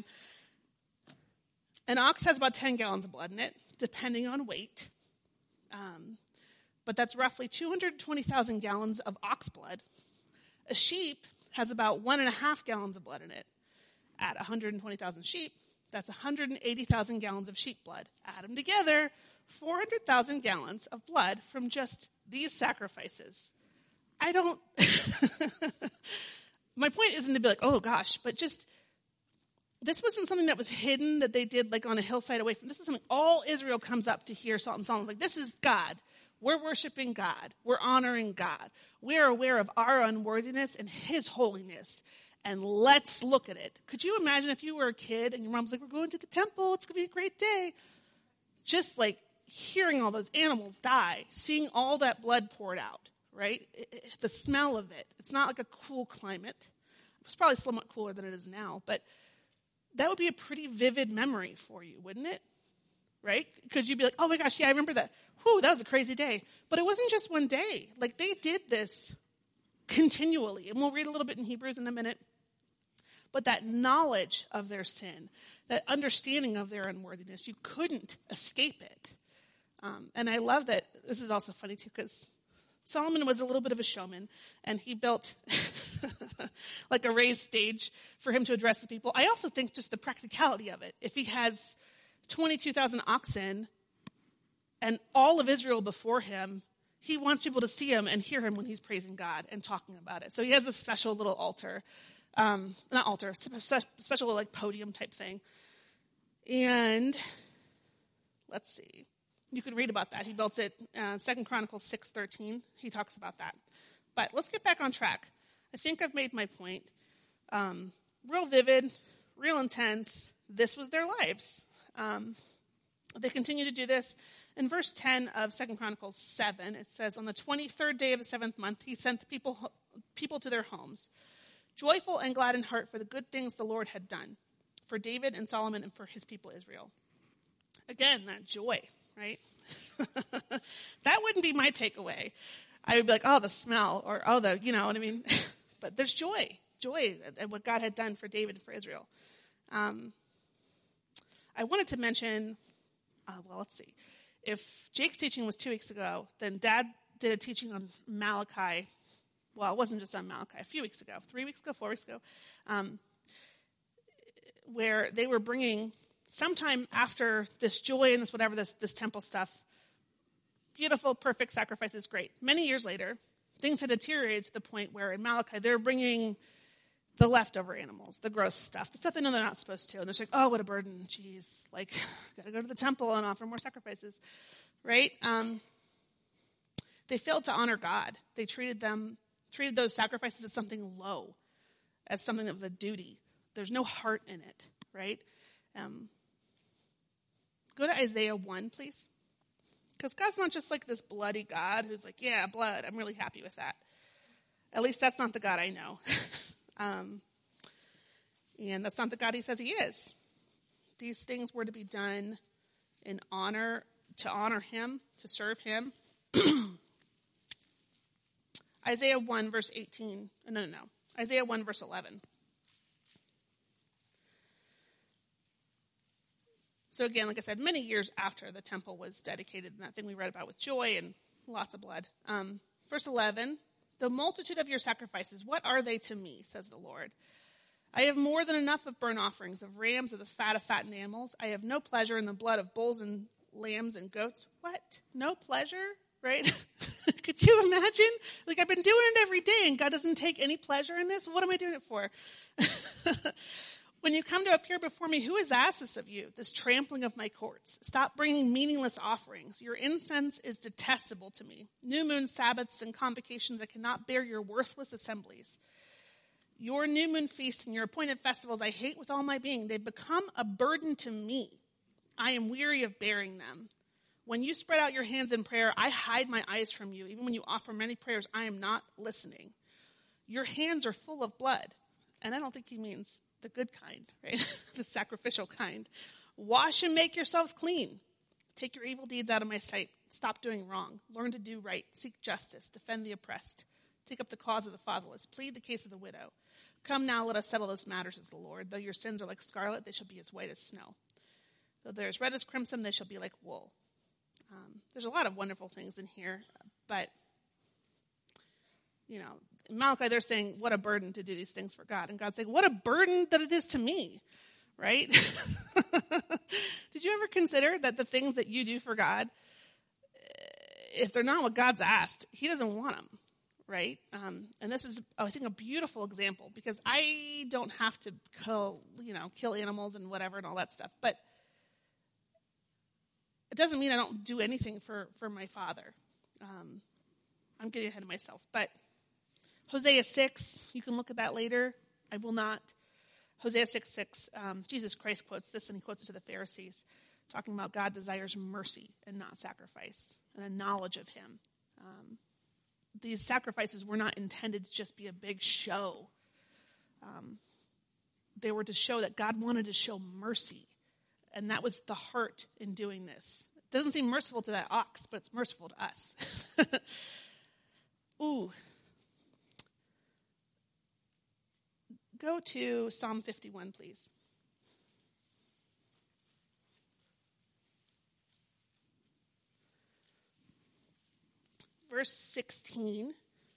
An ox has about ten gallons of blood in it, depending on weight. Um, but that's roughly two hundred twenty thousand gallons of ox blood. A sheep has about one and a half gallons of blood in it. At one hundred twenty thousand sheep, that's one hundred eighty thousand gallons of sheep blood. Add them together, four hundred thousand gallons of blood from just these sacrifices. I don't, my point isn't to be like, oh gosh, but just, this wasn't something that was hidden that they did like on a hillside away from, this is something all Israel comes up to hear Salt and Solomon's like, this is God. We're worshiping God. We're honoring God. We're aware of our unworthiness and his holiness. And let's look at it. Could you imagine if you were a kid and your mom's like, we're going to the temple. It's going to be a great day. Just like hearing all those animals die, seeing all that blood poured out. Right? It, it, the smell of it. It's not like a cool climate. It's probably somewhat cooler than it is now, but that would be a pretty vivid memory for you, wouldn't it? Right? Because you'd be like, oh my gosh, yeah, I remember that. Whew, that was a crazy day. But it wasn't just one day. Like, they did this continually. And we'll read a little bit in Hebrews in a minute. But that knowledge of their sin, that understanding of their unworthiness, you couldn't escape it. Um, and I love that. This is also funny too, because Solomon was a little bit of a showman, and he built like a raised stage for him to address the people. I also think just the practicality of it. If he has twenty-two thousand oxen and all of Israel before him, he wants people to see him and hear him when he's praising God and talking about it. So he has a special little altar, um, not altar, special like podium type thing. And let's see. You can read about that. He built it, uh, Second Chronicles six thirteen. He talks about that. But let's get back on track. I think I've made my point. Um, real vivid, real intense. This was their lives. Um, they continue to do this. In verse ten of Second Chronicles seven, it says, on the twenty-third day of the seventh month, he sent the people, people to their homes, joyful and glad in heart for the good things the Lord had done, for David and Solomon and for his people Israel. Again, that joy. Right? That wouldn't be my takeaway. I would be like, oh, the smell, or oh, the, you know what I mean? But there's joy, joy at what God had done for David and for Israel. Um, I wanted to mention, uh, well, let's see. If Jake's teaching was two weeks ago, then Dad did a teaching on Malachi. Well, it wasn't just on Malachi. A few weeks ago, three weeks ago, four weeks ago. Um, where they were bringing, sometime after this joy and this whatever, this, this temple stuff, beautiful, perfect sacrifices, great. Many years later, things had deteriorated to the point where in Malachi, they're bringing the leftover animals, the gross stuff, the stuff they know they're not supposed to. And they're like, oh, what a burden. Jeez, like, got to go to the temple and offer more sacrifices, right? Um, they failed to honor God. They treated them, treated those sacrifices as something low, as something that was a duty. There's no heart in it, right? Um, go to Isaiah one, please. Because God's not just like this bloody God who's like, yeah, blood, I'm really happy with that. At least that's not the God I know. um, and that's not the God he says he is. These things were to be done in honor, to honor him, to serve him. Isaiah one, verse eighteen. No, no, no. Isaiah one, verse eleven. So again, like I said, many years after the temple was dedicated, and that thing we read about with joy and lots of blood. Um, verse eleven, the multitude of your sacrifices, what are they to me, says the Lord? I have more than enough of burnt offerings, of rams, of the fat of fattened animals. I have no pleasure in the blood of bulls and lambs and goats. What? No pleasure? Right? Could you imagine? Like, I've been doing it every day, and God doesn't take any pleasure in this? What am I doing it for? When you come to appear before me, who has asked this of you, this trampling of my courts? Stop bringing meaningless offerings. Your incense is detestable to me. New moon Sabbaths and convocations that cannot bear your worthless assemblies. Your new moon feasts and your appointed festivals I hate with all my being. They've become a burden to me. I am weary of bearing them. When you spread out your hands in prayer, I hide my eyes from you. Even when you offer many prayers, I am not listening. Your hands are full of blood. And I don't think he means the good kind, right? The sacrificial kind. Wash and make yourselves clean. Take your evil deeds out of my sight. Stop doing wrong. Learn to do right. Seek justice. Defend the oppressed. Take up the cause of the fatherless. Plead the case of the widow. Come now, let us settle this matter, says the Lord. Though your sins are like scarlet, they shall be as white as snow. Though they're as red as crimson, they shall be like wool. Um, there's a lot of wonderful things in here, but, you know, in Malachi, they're saying, what a burden to do these things for God. And God's saying, what a burden that it is to me, right? Did you ever consider that the things that you do for God, if they're not what God's asked, he doesn't want them, right? Um, and this is, I think, a beautiful example, because I don't have to kill, you know, kill animals and whatever and all that stuff. But it doesn't mean I don't do anything for, for my Father. Um, I'm getting ahead of myself. But Hosea six, you can look at that later. I will not. Hosea six six, um, Jesus Christ quotes this, and he quotes it to the Pharisees, talking about God desires mercy and not sacrifice, and a knowledge of him. Um, these sacrifices were not intended to just be a big show. Um, they were to show that God wanted to show mercy, and that was the heart in doing this. It doesn't seem merciful to that ox, but it's merciful to us. Ooh. Go to Psalm fifty-one, please. Verse sixteen.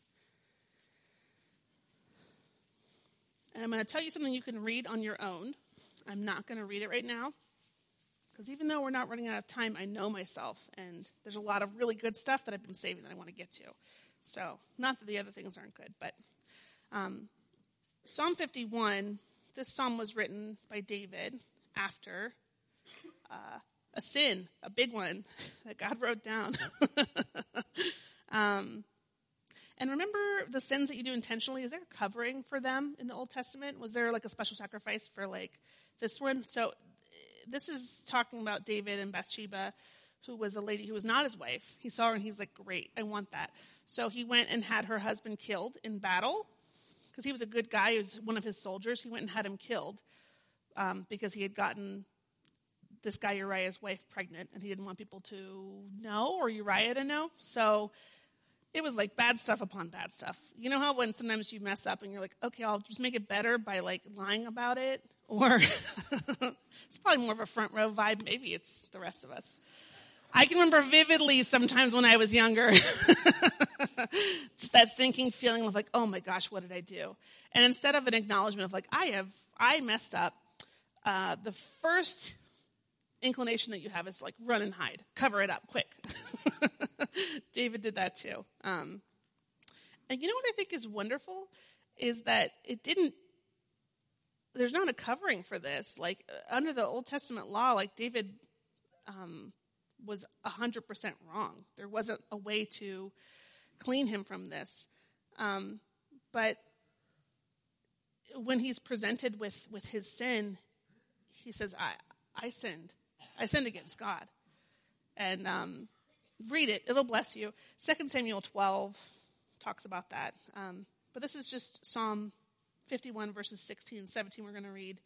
And I'm going to tell you something you can read on your own. I'm not going to read it right now, because even though we're not running out of time, I know myself, and there's a lot of really good stuff that I've been saving that I want to get to. So, not that the other things aren't good, but um, Psalm fifty-one, this psalm was written by David after uh, a sin, a big one, that God wrote down. um, and remember the sins that you do intentionally, is there a covering for them in the Old Testament? Was there like a special sacrifice for like this one? So this is talking about David and Bathsheba, who was a lady who was not his wife. He saw her and he was like, great, I want that. So he went and had her husband killed in battle, because he was a good guy. He was one of his soldiers. He went and had him killed um, because he had gotten this guy Uriah's wife pregnant, and he didn't want people to know, or Uriah to know. So it was like bad stuff upon bad stuff. You know how when sometimes you mess up and you're like, okay, I'll just make it better by like lying about it? Or it's probably more of a front row vibe. Maybe it's the rest of us. I can remember vividly sometimes when I was younger, just that sinking feeling of like, oh my gosh, what did I do? And instead of an acknowledgement of like, I have, I messed up, uh, the first inclination that you have is like run and hide, cover it up quick. David did that too. Um, and you know what I think is wonderful is that it didn't, there's not a covering for this. Like under the Old Testament law, like David um, was one hundred percent wrong. There wasn't a way to clean him from this. Um, but when he's presented with, with his sin, he says, I, I sinned. I sinned against God. And um, read it. It'll bless you. Second Samuel twelve talks about that. Um, but this is just Psalm fifty-one, verses sixteen and seventeen we're going to read.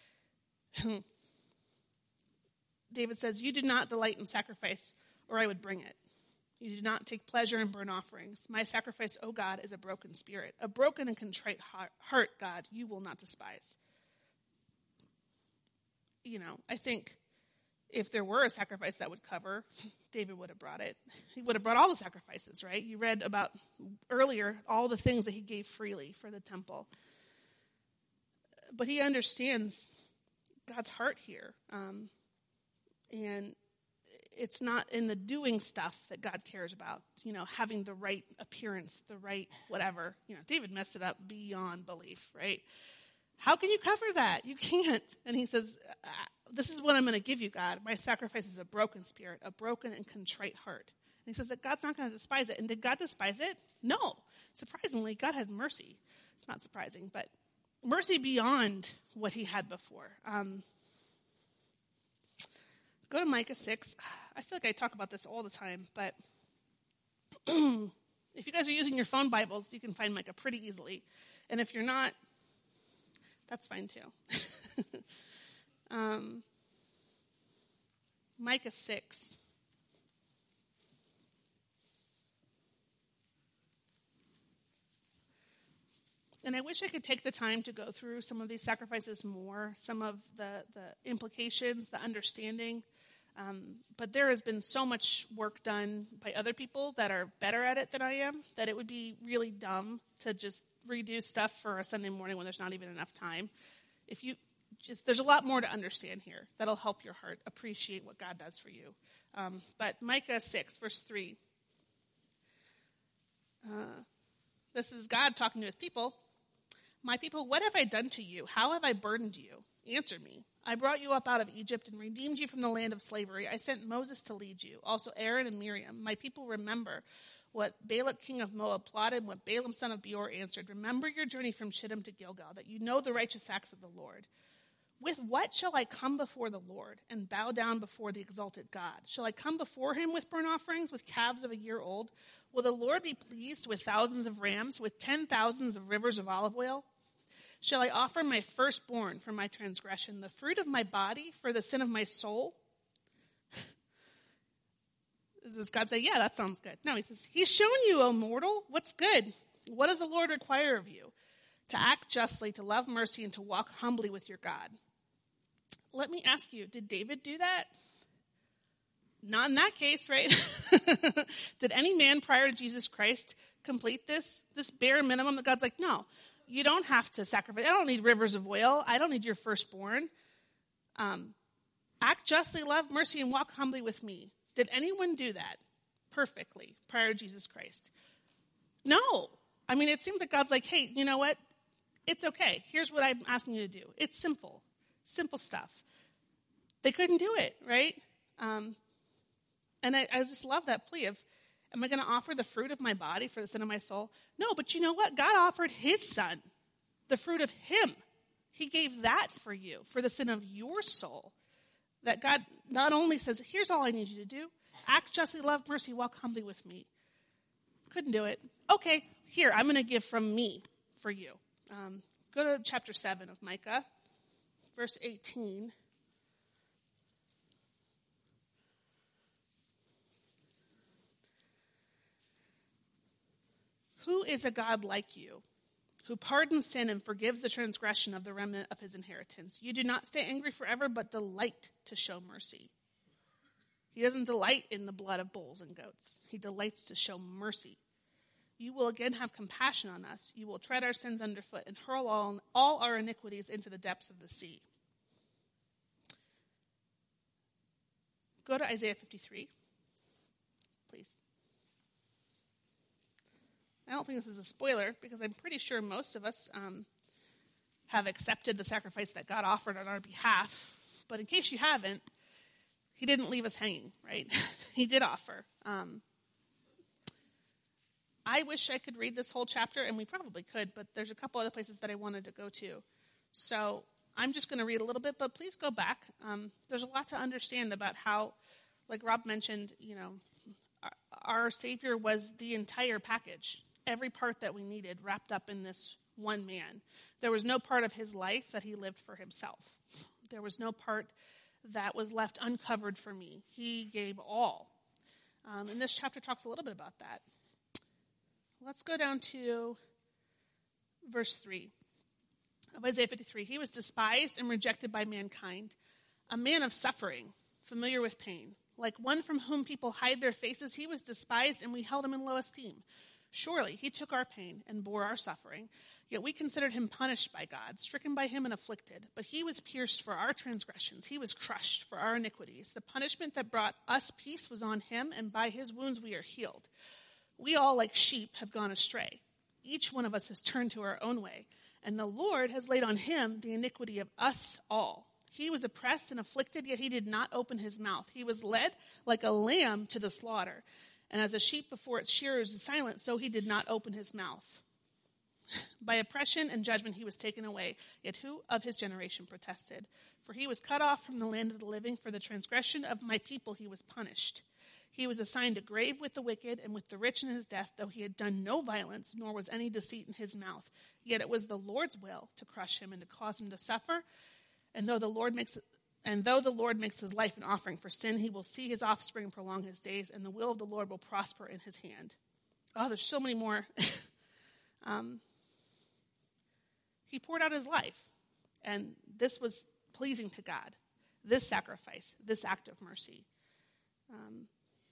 David says, you did not delight in sacrifice, or I would bring it. You did not take pleasure in burnt offerings. My sacrifice, O God, is a broken spirit. A broken and contrite heart, God, you will not despise. You know, I think if there were a sacrifice that would cover, David would have brought it. He would have brought all the sacrifices, right? You read about earlier all the things that he gave freely for the temple. But he understands God's heart here. Um, and it's not in the doing stuff that God cares about, you know, having the right appearance, the right whatever. You know, David messed it up beyond belief, right? How can you cover that? You can't. And he says, this is what I'm going to give you, God. My sacrifice is a broken spirit, a broken and contrite heart. And he says that God's not going to despise it. And did God despise it? No. Surprisingly, God had mercy. It's not surprising, but mercy beyond what he had before. Um, go to Micah six. I feel like I talk about this all the time, but if you guys are using your phone Bibles, you can find Micah pretty easily. And if you're not, that's fine too. um, Micah six. And I wish I could take the time to go through some of these sacrifices more, some of the, the implications, the understanding. Um, but there has been so much work done by other people that are better at it than I am, that it would be really dumb to just redo stuff for a Sunday morning when there's not even enough time. If you just, there's a lot more to understand here that'll help your heart appreciate what God does for you. Um, but Micah six, verse three. Uh, this is God talking to his people. My people, what have I done to you? How have I burdened you? Answer me. I brought you up out of Egypt and redeemed you from the land of slavery. I sent Moses to lead you, also Aaron and Miriam. My people, remember what Balak king of Moab plotted, what Balaam son of Beor answered. Remember your journey from Shittim to Gilgal, that you know the righteous acts of the Lord. With what shall I come before the Lord and bow down before the exalted God? Shall I come before him with burnt offerings, with calves of a year old? Will the Lord be pleased with thousands of rams, with ten thousands of rivers of olive oil? Shall I offer my firstborn for my transgression, the fruit of my body for the sin of my soul? Does God say, yeah, that sounds good? No, he says, he's shown you, O mortal, what's good. What does the Lord require of you? To act justly, to love mercy, and to walk humbly with your God. Let me ask you, did David do that? Not in that case, right? Did any man prior to Jesus Christ complete this? This bare minimum that God's like, no. You don't have to sacrifice. I don't need rivers of oil. I don't need your firstborn. Um, act justly, love mercy, and walk humbly with me. Did anyone do that perfectly prior to Jesus Christ? No. I mean, it seems like God's like, hey, you know what? It's okay. Here's what I'm asking you to do. It's simple. Simple stuff. They couldn't do it, right? Um, and I, I just love that plea of, am I going to offer the fruit of my body for the sin of my soul? No, but you know what? God offered his son, the fruit of him. He gave that for you, for the sin of your soul. That God not only says, here's all I need you to do. Act justly, love mercy, walk humbly with me. Couldn't do it. Okay, here, I'm going to give from me for you. Um, go to chapter seven of Micah, verse eighteen. Who is a God like you, who pardons sin and forgives the transgression of the remnant of his inheritance? You do not stay angry forever, but delight to show mercy. He doesn't delight in the blood of bulls and goats. He delights to show mercy. You will again have compassion on us. You will tread our sins underfoot and hurl all, all our iniquities into the depths of the sea. go to Isaiah fifty-three, please. I don't think this is a spoiler because I'm pretty sure most of us um, have accepted the sacrifice that God offered on our behalf. But in case you haven't, he didn't leave us hanging, right? He did offer. Um, I wish I could read this whole chapter, and we probably could, but there's a couple other places that I wanted to go to. So I'm just going to read a little bit, but please go back. Um, there's a lot to understand about how, like Rob mentioned, you know, our, our Savior was the entire package. Every part that we needed wrapped up in this one man. There was no part of his life that he lived for himself. There was no part that was left uncovered for me. He gave all. Um, and this chapter talks a little bit about that. Let's go down to verse three of Isaiah fifty-three. He was despised and rejected by mankind, a man of suffering, familiar with pain. Like one from whom people hide their faces, he was despised and we held him in low esteem. Surely he took our pain and bore our suffering, yet we considered him punished by God, stricken by him and afflicted. But he was pierced for our transgressions. He was crushed for our iniquities. The punishment that brought us peace was on him, and by his wounds we are healed. We all, like sheep, have gone astray. Each one of us has turned to our own way, and the Lord has laid on him the iniquity of us all. He was oppressed and afflicted, yet he did not open his mouth. He was led like a lamb to the slaughter. And as a sheep before its shearers is silent, so he did not open his mouth. By oppression and judgment he was taken away. Yet who of his generation protested? For he was cut off from the land of the living. For the transgression of my people he was punished. He was assigned a grave with the wicked and with the rich in his death, though he had done no violence, nor was any deceit in his mouth. Yet it was the Lord's will to crush him and to cause him to suffer. And though the Lord makes And though the Lord makes his life an offering for sin, he will see his offspring prolong his days, and the will of the Lord will prosper in his hand. Oh, there's so many more. um, he poured out his life, and this was pleasing to God. This sacrifice, this act of mercy. Um,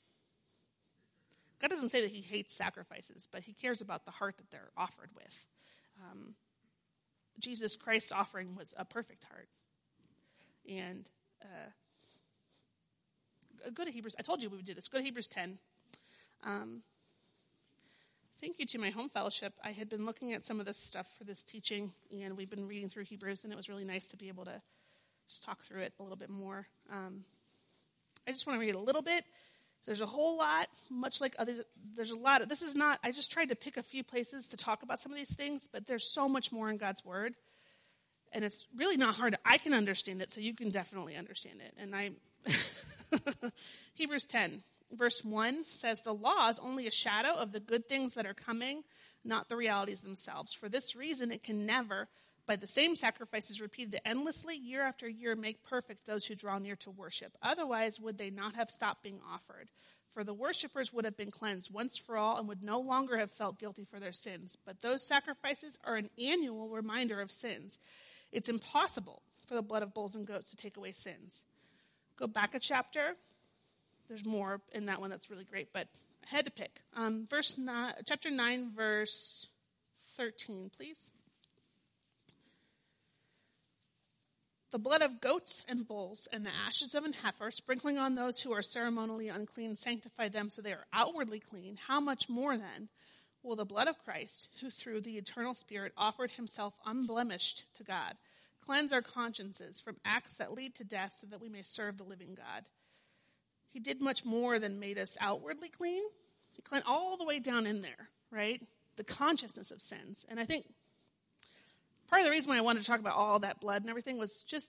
God doesn't say that he hates sacrifices, but he cares about the heart that they're offered with. Um, Jesus Christ's offering was a perfect heart. And uh, go to Hebrews. I told you we would do this. Go to Hebrews ten. Um, thank you to my home fellowship. I had been looking at some of this stuff for this teaching, and we've been reading through Hebrews, and it was really nice to be able to just talk through it a little bit more. Um, I just want to read a little bit. There's a whole lot, much like other, there's a lot of, this is not, I just tried to pick a few places to talk about some of these things, but there's so much more in God's Word. And it's really not hard. I can understand it, so you can definitely understand it. And I, Hebrews ten, verse one says, the law is only a shadow of the good things that are coming, not the realities themselves. For this reason, it can never, by the same sacrifices repeated endlessly, year after year, make perfect those who draw near to worship. Otherwise, would they not have stopped being offered? For the worshipers would have been cleansed once for all and would no longer have felt guilty for their sins. But those sacrifices are an annual reminder of sins. It's impossible for the blood of bulls and goats to take away sins. Go back a chapter. There's more in that one that's really great, but I had to pick. Um, verse nine, chapter nine, verse thirteen, please. The blood of goats and bulls and the ashes of an heifer, sprinkling on those who are ceremonially unclean, sanctify them so they are outwardly clean. How much more then will the blood of Christ, who through the eternal Spirit offered himself unblemished to God, cleanse our consciences from acts that lead to death so that we may serve the living God? He did much more than made us outwardly clean. He cleansed all the way down in there, right? The consciousness of sins. And I think part of the reason why I wanted to talk about all that blood and everything was just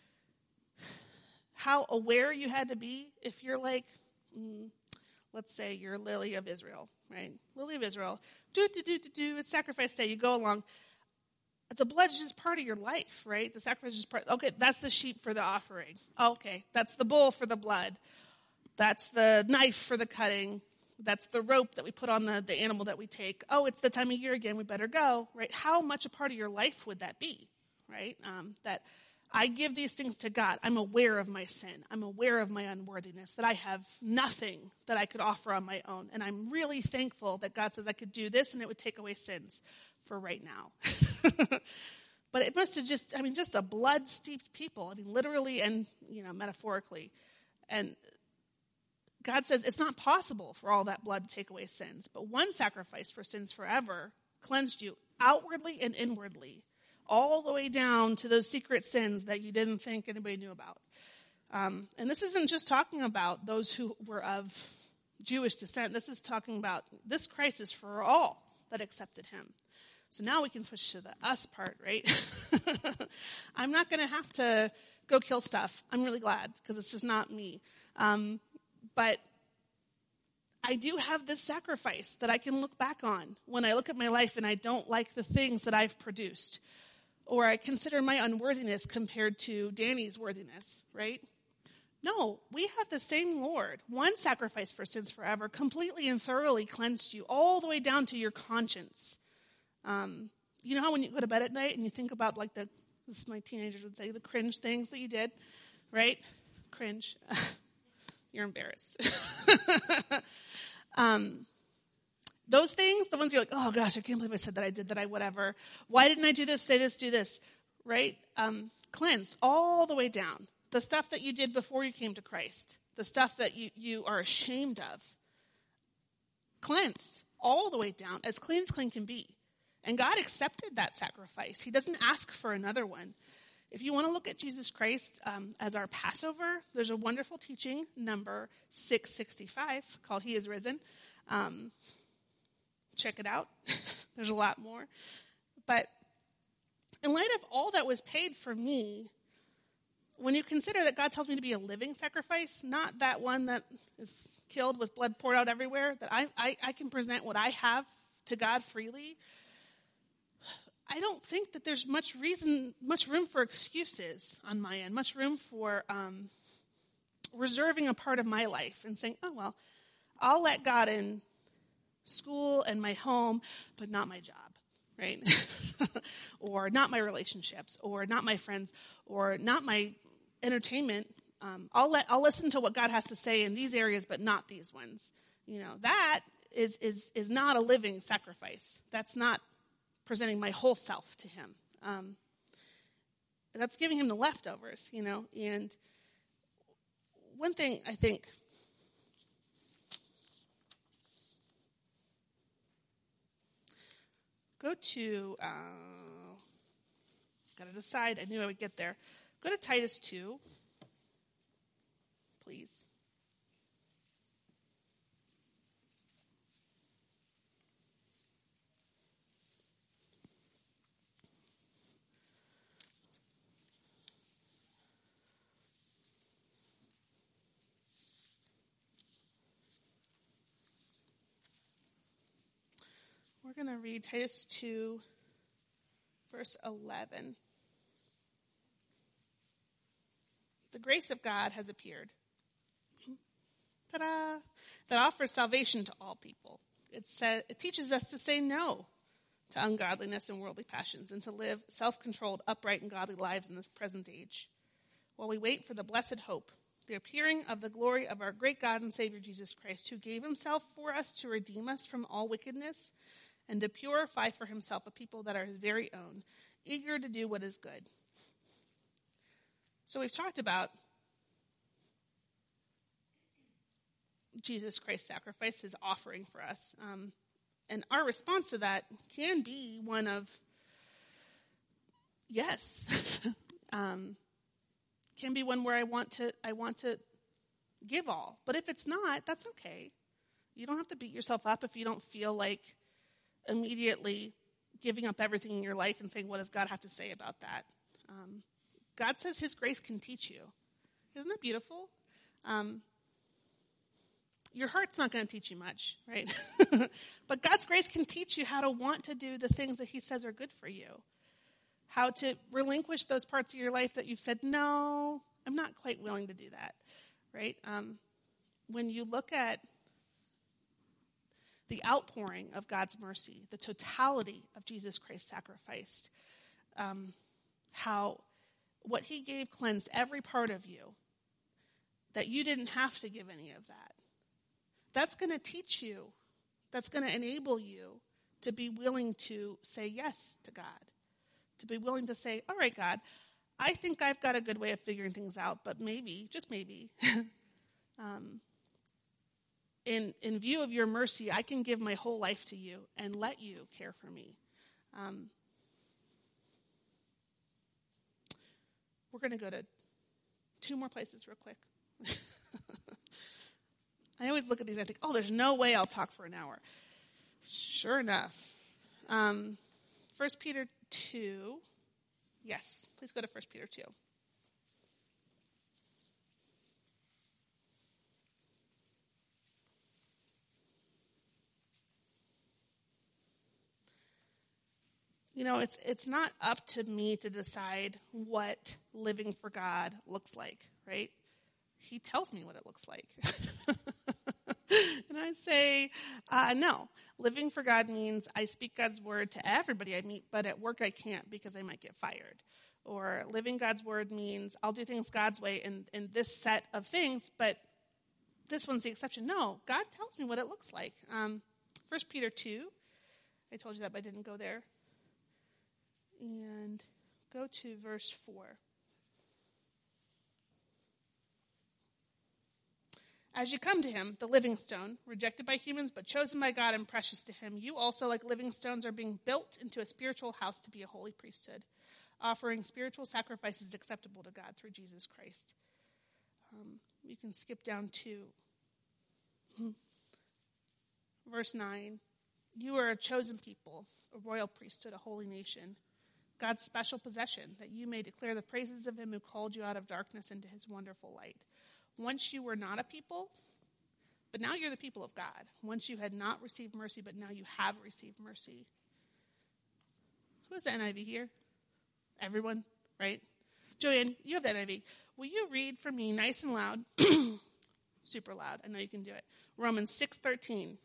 how aware you had to be if you're like, mm, let's say you're Lily of Israel, right? Lily of Israel, do, do, do, do, do, it's sacrifice day, you go along. The blood is just part of your life, right? The sacrifice is just part, okay, that's the sheep for the offering. Okay, that's the bull for the blood. That's the knife for the cutting. That's the rope that we put on the, the animal that we take. Oh, it's the time of year again, we better go, right? How much a part of your life would that be, right? Um, that I give these things to God. I'm aware of my sin. I'm aware of my unworthiness, that I have nothing that I could offer on my own. And I'm really thankful that God says I could do this and it would take away sins for right now. But it must have just, I mean, just a blood-steeped people. I mean, literally and, you know, metaphorically. And God says it's not possible for all that blood to take away sins, but one sacrifice for sins forever cleansed you outwardly and inwardly, all the way down to those secret sins that you didn't think anybody knew about. Um, and this isn't just talking about those who were of Jewish descent. This is talking about this Christ is for all that accepted him. So now we can switch to the us part, right? I'm not going to have to go kill stuff. I'm really glad, because it's just not me. Um, but I do have this sacrifice that I can look back on when I look at my life and I don't like the things that I've produced. Or I consider my unworthiness compared to Danny's worthiness, right? No, we have the same Lord. One sacrifice for sins forever, completely and thoroughly cleansed you all the way down to your conscience. Um, you know how when you go to bed at night and you think about, like, the, this is my teenagers would say, the cringe things that you did, right? Cringe. You're embarrassed. um, those things, the ones you're like, oh gosh, I can't believe I said that, I did that, I whatever. Why didn't I do this, say this, do this, right? Um, cleansed all the way down. The stuff that you did before you came to Christ, the stuff that you, you are ashamed of, cleansed all the way down, as clean as clean can be. And God accepted that sacrifice. He doesn't ask for another one. If you want to look at Jesus Christ um, as our Passover, there's a wonderful teaching, number six sixty-five, called He is Risen. Um, check it out. There's a lot more. But in light of all that was paid for me, when you consider that God tells me to be a living sacrifice, not that one that is killed with blood poured out everywhere, that I, I, I can present what I have to God freely, I don't think that there's much reason, much room for excuses on my end, much room for um, reserving a part of my life and saying, oh, well, I'll let God in school and my home, but not my job, right? Or not my relationships, or not my friends, or not my entertainment. Um, I'll let I'll listen to what God has to say in these areas, but not these ones. You know, that is is is not a living sacrifice. That's not presenting my whole self to him. Um, that's giving him the leftovers, you know. And one thing I think go to, uh, got to decide, I knew I would get there. Go to Titus two, please. We're going to read Titus two, verse eleven. The grace of God has appeared, ta-da, that offers salvation to all people. It says, it teaches us to say no to ungodliness and worldly passions, and to live self-controlled, upright, and godly lives in this present age, while we wait for the blessed hope, the appearing of the glory of our great God and Savior Jesus Christ, who gave himself for us to redeem us from all wickedness and to purify for himself a people that are his very own, eager to do what is good. So we've talked about Jesus Christ's sacrifice, his offering for us. Um, and our response to that can be one of, yes. um, can be one where I want to I want to give all. But if it's not, that's okay. You don't have to beat yourself up if you don't feel like immediately giving up everything in your life and saying, what does God have to say about that? Um, God says his grace can teach you. Isn't that beautiful? Um, your heart's not going to teach you much, right? But God's grace can teach you how to want to do the things that he says are good for you. How to relinquish those parts of your life that you've said, no, I'm not quite willing to do that, right? Um, when you look at the outpouring of God's mercy, the totality of Jesus Christ's sacrifice, um, how what he gave cleansed every part of you, that you didn't have to give any of that. That's going to teach you, that's going to enable you to be willing to say yes to God, to be willing to say, all right, God, I think I've got a good way of figuring things out, but maybe, just maybe, um, in, in view of your mercy, I can give my whole life to you and let you care for me. Um, we're going to go to two more places real quick. I always look at these and I think, oh, there's no way I'll talk for an hour. Sure enough. Um, First Peter two. Yes, please go to First Peter two. You know, it's it's not up to me to decide what living for God looks like, right? He tells me what it looks like. And I say, uh, no. Living for God means I speak God's word to everybody I meet, but at work I can't because I might get fired. Or living God's word means I'll do things God's way in, in this set of things, but this one's the exception. No, God tells me what it looks like. Um, First Peter two. I told you that, but I didn't go there. And go to verse four. As you come to him, the living stone, rejected by humans but chosen by God and precious to him, you also, like living stones, are being built into a spiritual house to be a holy priesthood, offering spiritual sacrifices acceptable to God through Jesus Christ. Um, you can skip down to verse nine. You are a chosen people, a royal priesthood, a holy nation, God's special possession, that you may declare the praises of him who called you out of darkness into his wonderful light. Once you were not a people, but now you're the people of God. Once you had not received mercy, but now you have received mercy. Who has the N I V here? Everyone, right? Joanne, you have the N I V. Will you read for me nice and loud? Super loud. I know you can do it. Romans six thirteen.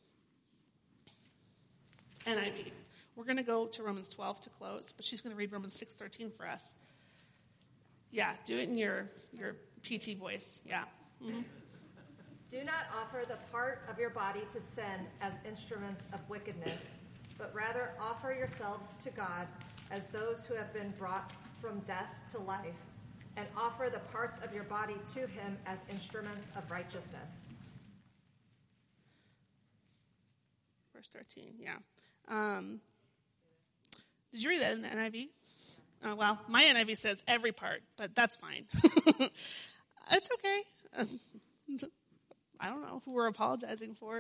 N I V. We're going to go to Romans twelve to close, but she's going to read Romans six thirteen for us. Yeah, do it in your, your P T voice. Yeah. Mm-hmm. Do not offer the part of your body to sin as instruments of wickedness, but rather offer yourselves to God as those who have been brought from death to life, and offer the parts of your body to him as instruments of righteousness. Verse thirteen, yeah. Um, did you read that in the N I V? Oh, well, my N I V says every part, but that's fine. It's okay. I don't know who we're apologizing for.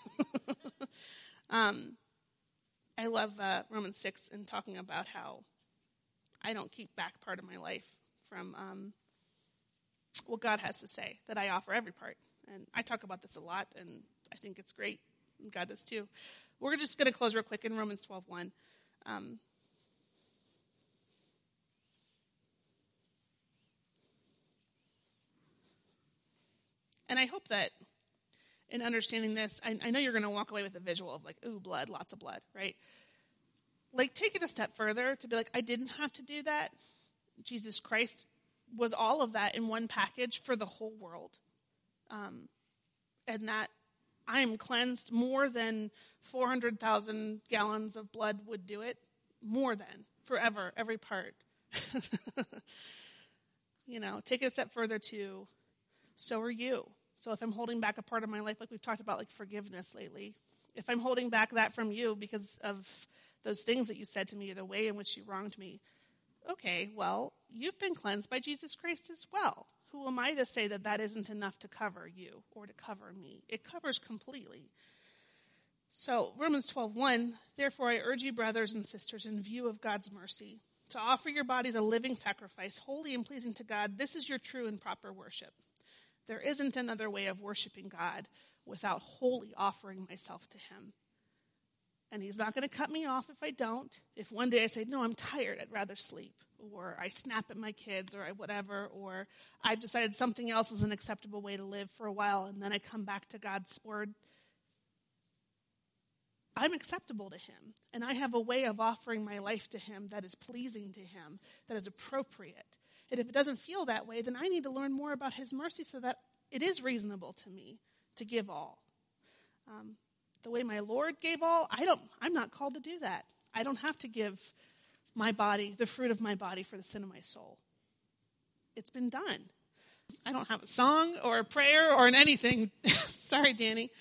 um, I love uh, Romans six and talking about how I don't keep back part of my life from um, what God has to say, that I offer every part. And I talk about this a lot, and I think it's great. And God does too. We're just going to close real quick in Romans twelve one. Um, and I hope that in understanding this, I, I know you're going to walk away with a visual of like, ooh, blood, lots of blood, right? Like, take it a step further to be like, I didn't have to do that. Jesus Christ was all of that in one package for the whole world. Um, and that I am cleansed more than four hundred thousand gallons of blood would do it. More than. Forever. Every part. You know, take it a step further to, so are you. So if I'm holding back a part of my life, like we've talked about, like forgiveness lately, if I'm holding back that from you because of those things that you said to me or the way in which you wronged me, okay, well, you've been cleansed by Jesus Christ as well. Who am I to say that that isn't enough to cover you or to cover me? It covers completely. So Romans twelve one, therefore I urge you, brothers and sisters, in view of God's mercy, to offer your bodies a living sacrifice, holy and pleasing to God. This is your true and proper worship. There isn't another way of worshiping God without wholly offering myself to him. And he's not going to cut me off if I don't. If one day I say, no, I'm tired, I'd rather sleep. Or I snap at my kids or I whatever. Or I've decided something else is an acceptable way to live for a while. And then I come back to God's word. I'm acceptable to him. And I have a way of offering my life to him that is pleasing to him, that is appropriate. And if it doesn't feel that way, then I need to learn more about his mercy so that it is reasonable to me to give all. Um, the way my Lord gave all, I don't, I'm not called to do that. I don't have to give my body, the fruit of my body for the sin of my soul. It's been done. I don't have a song or a prayer or an anything. Sorry, Danny.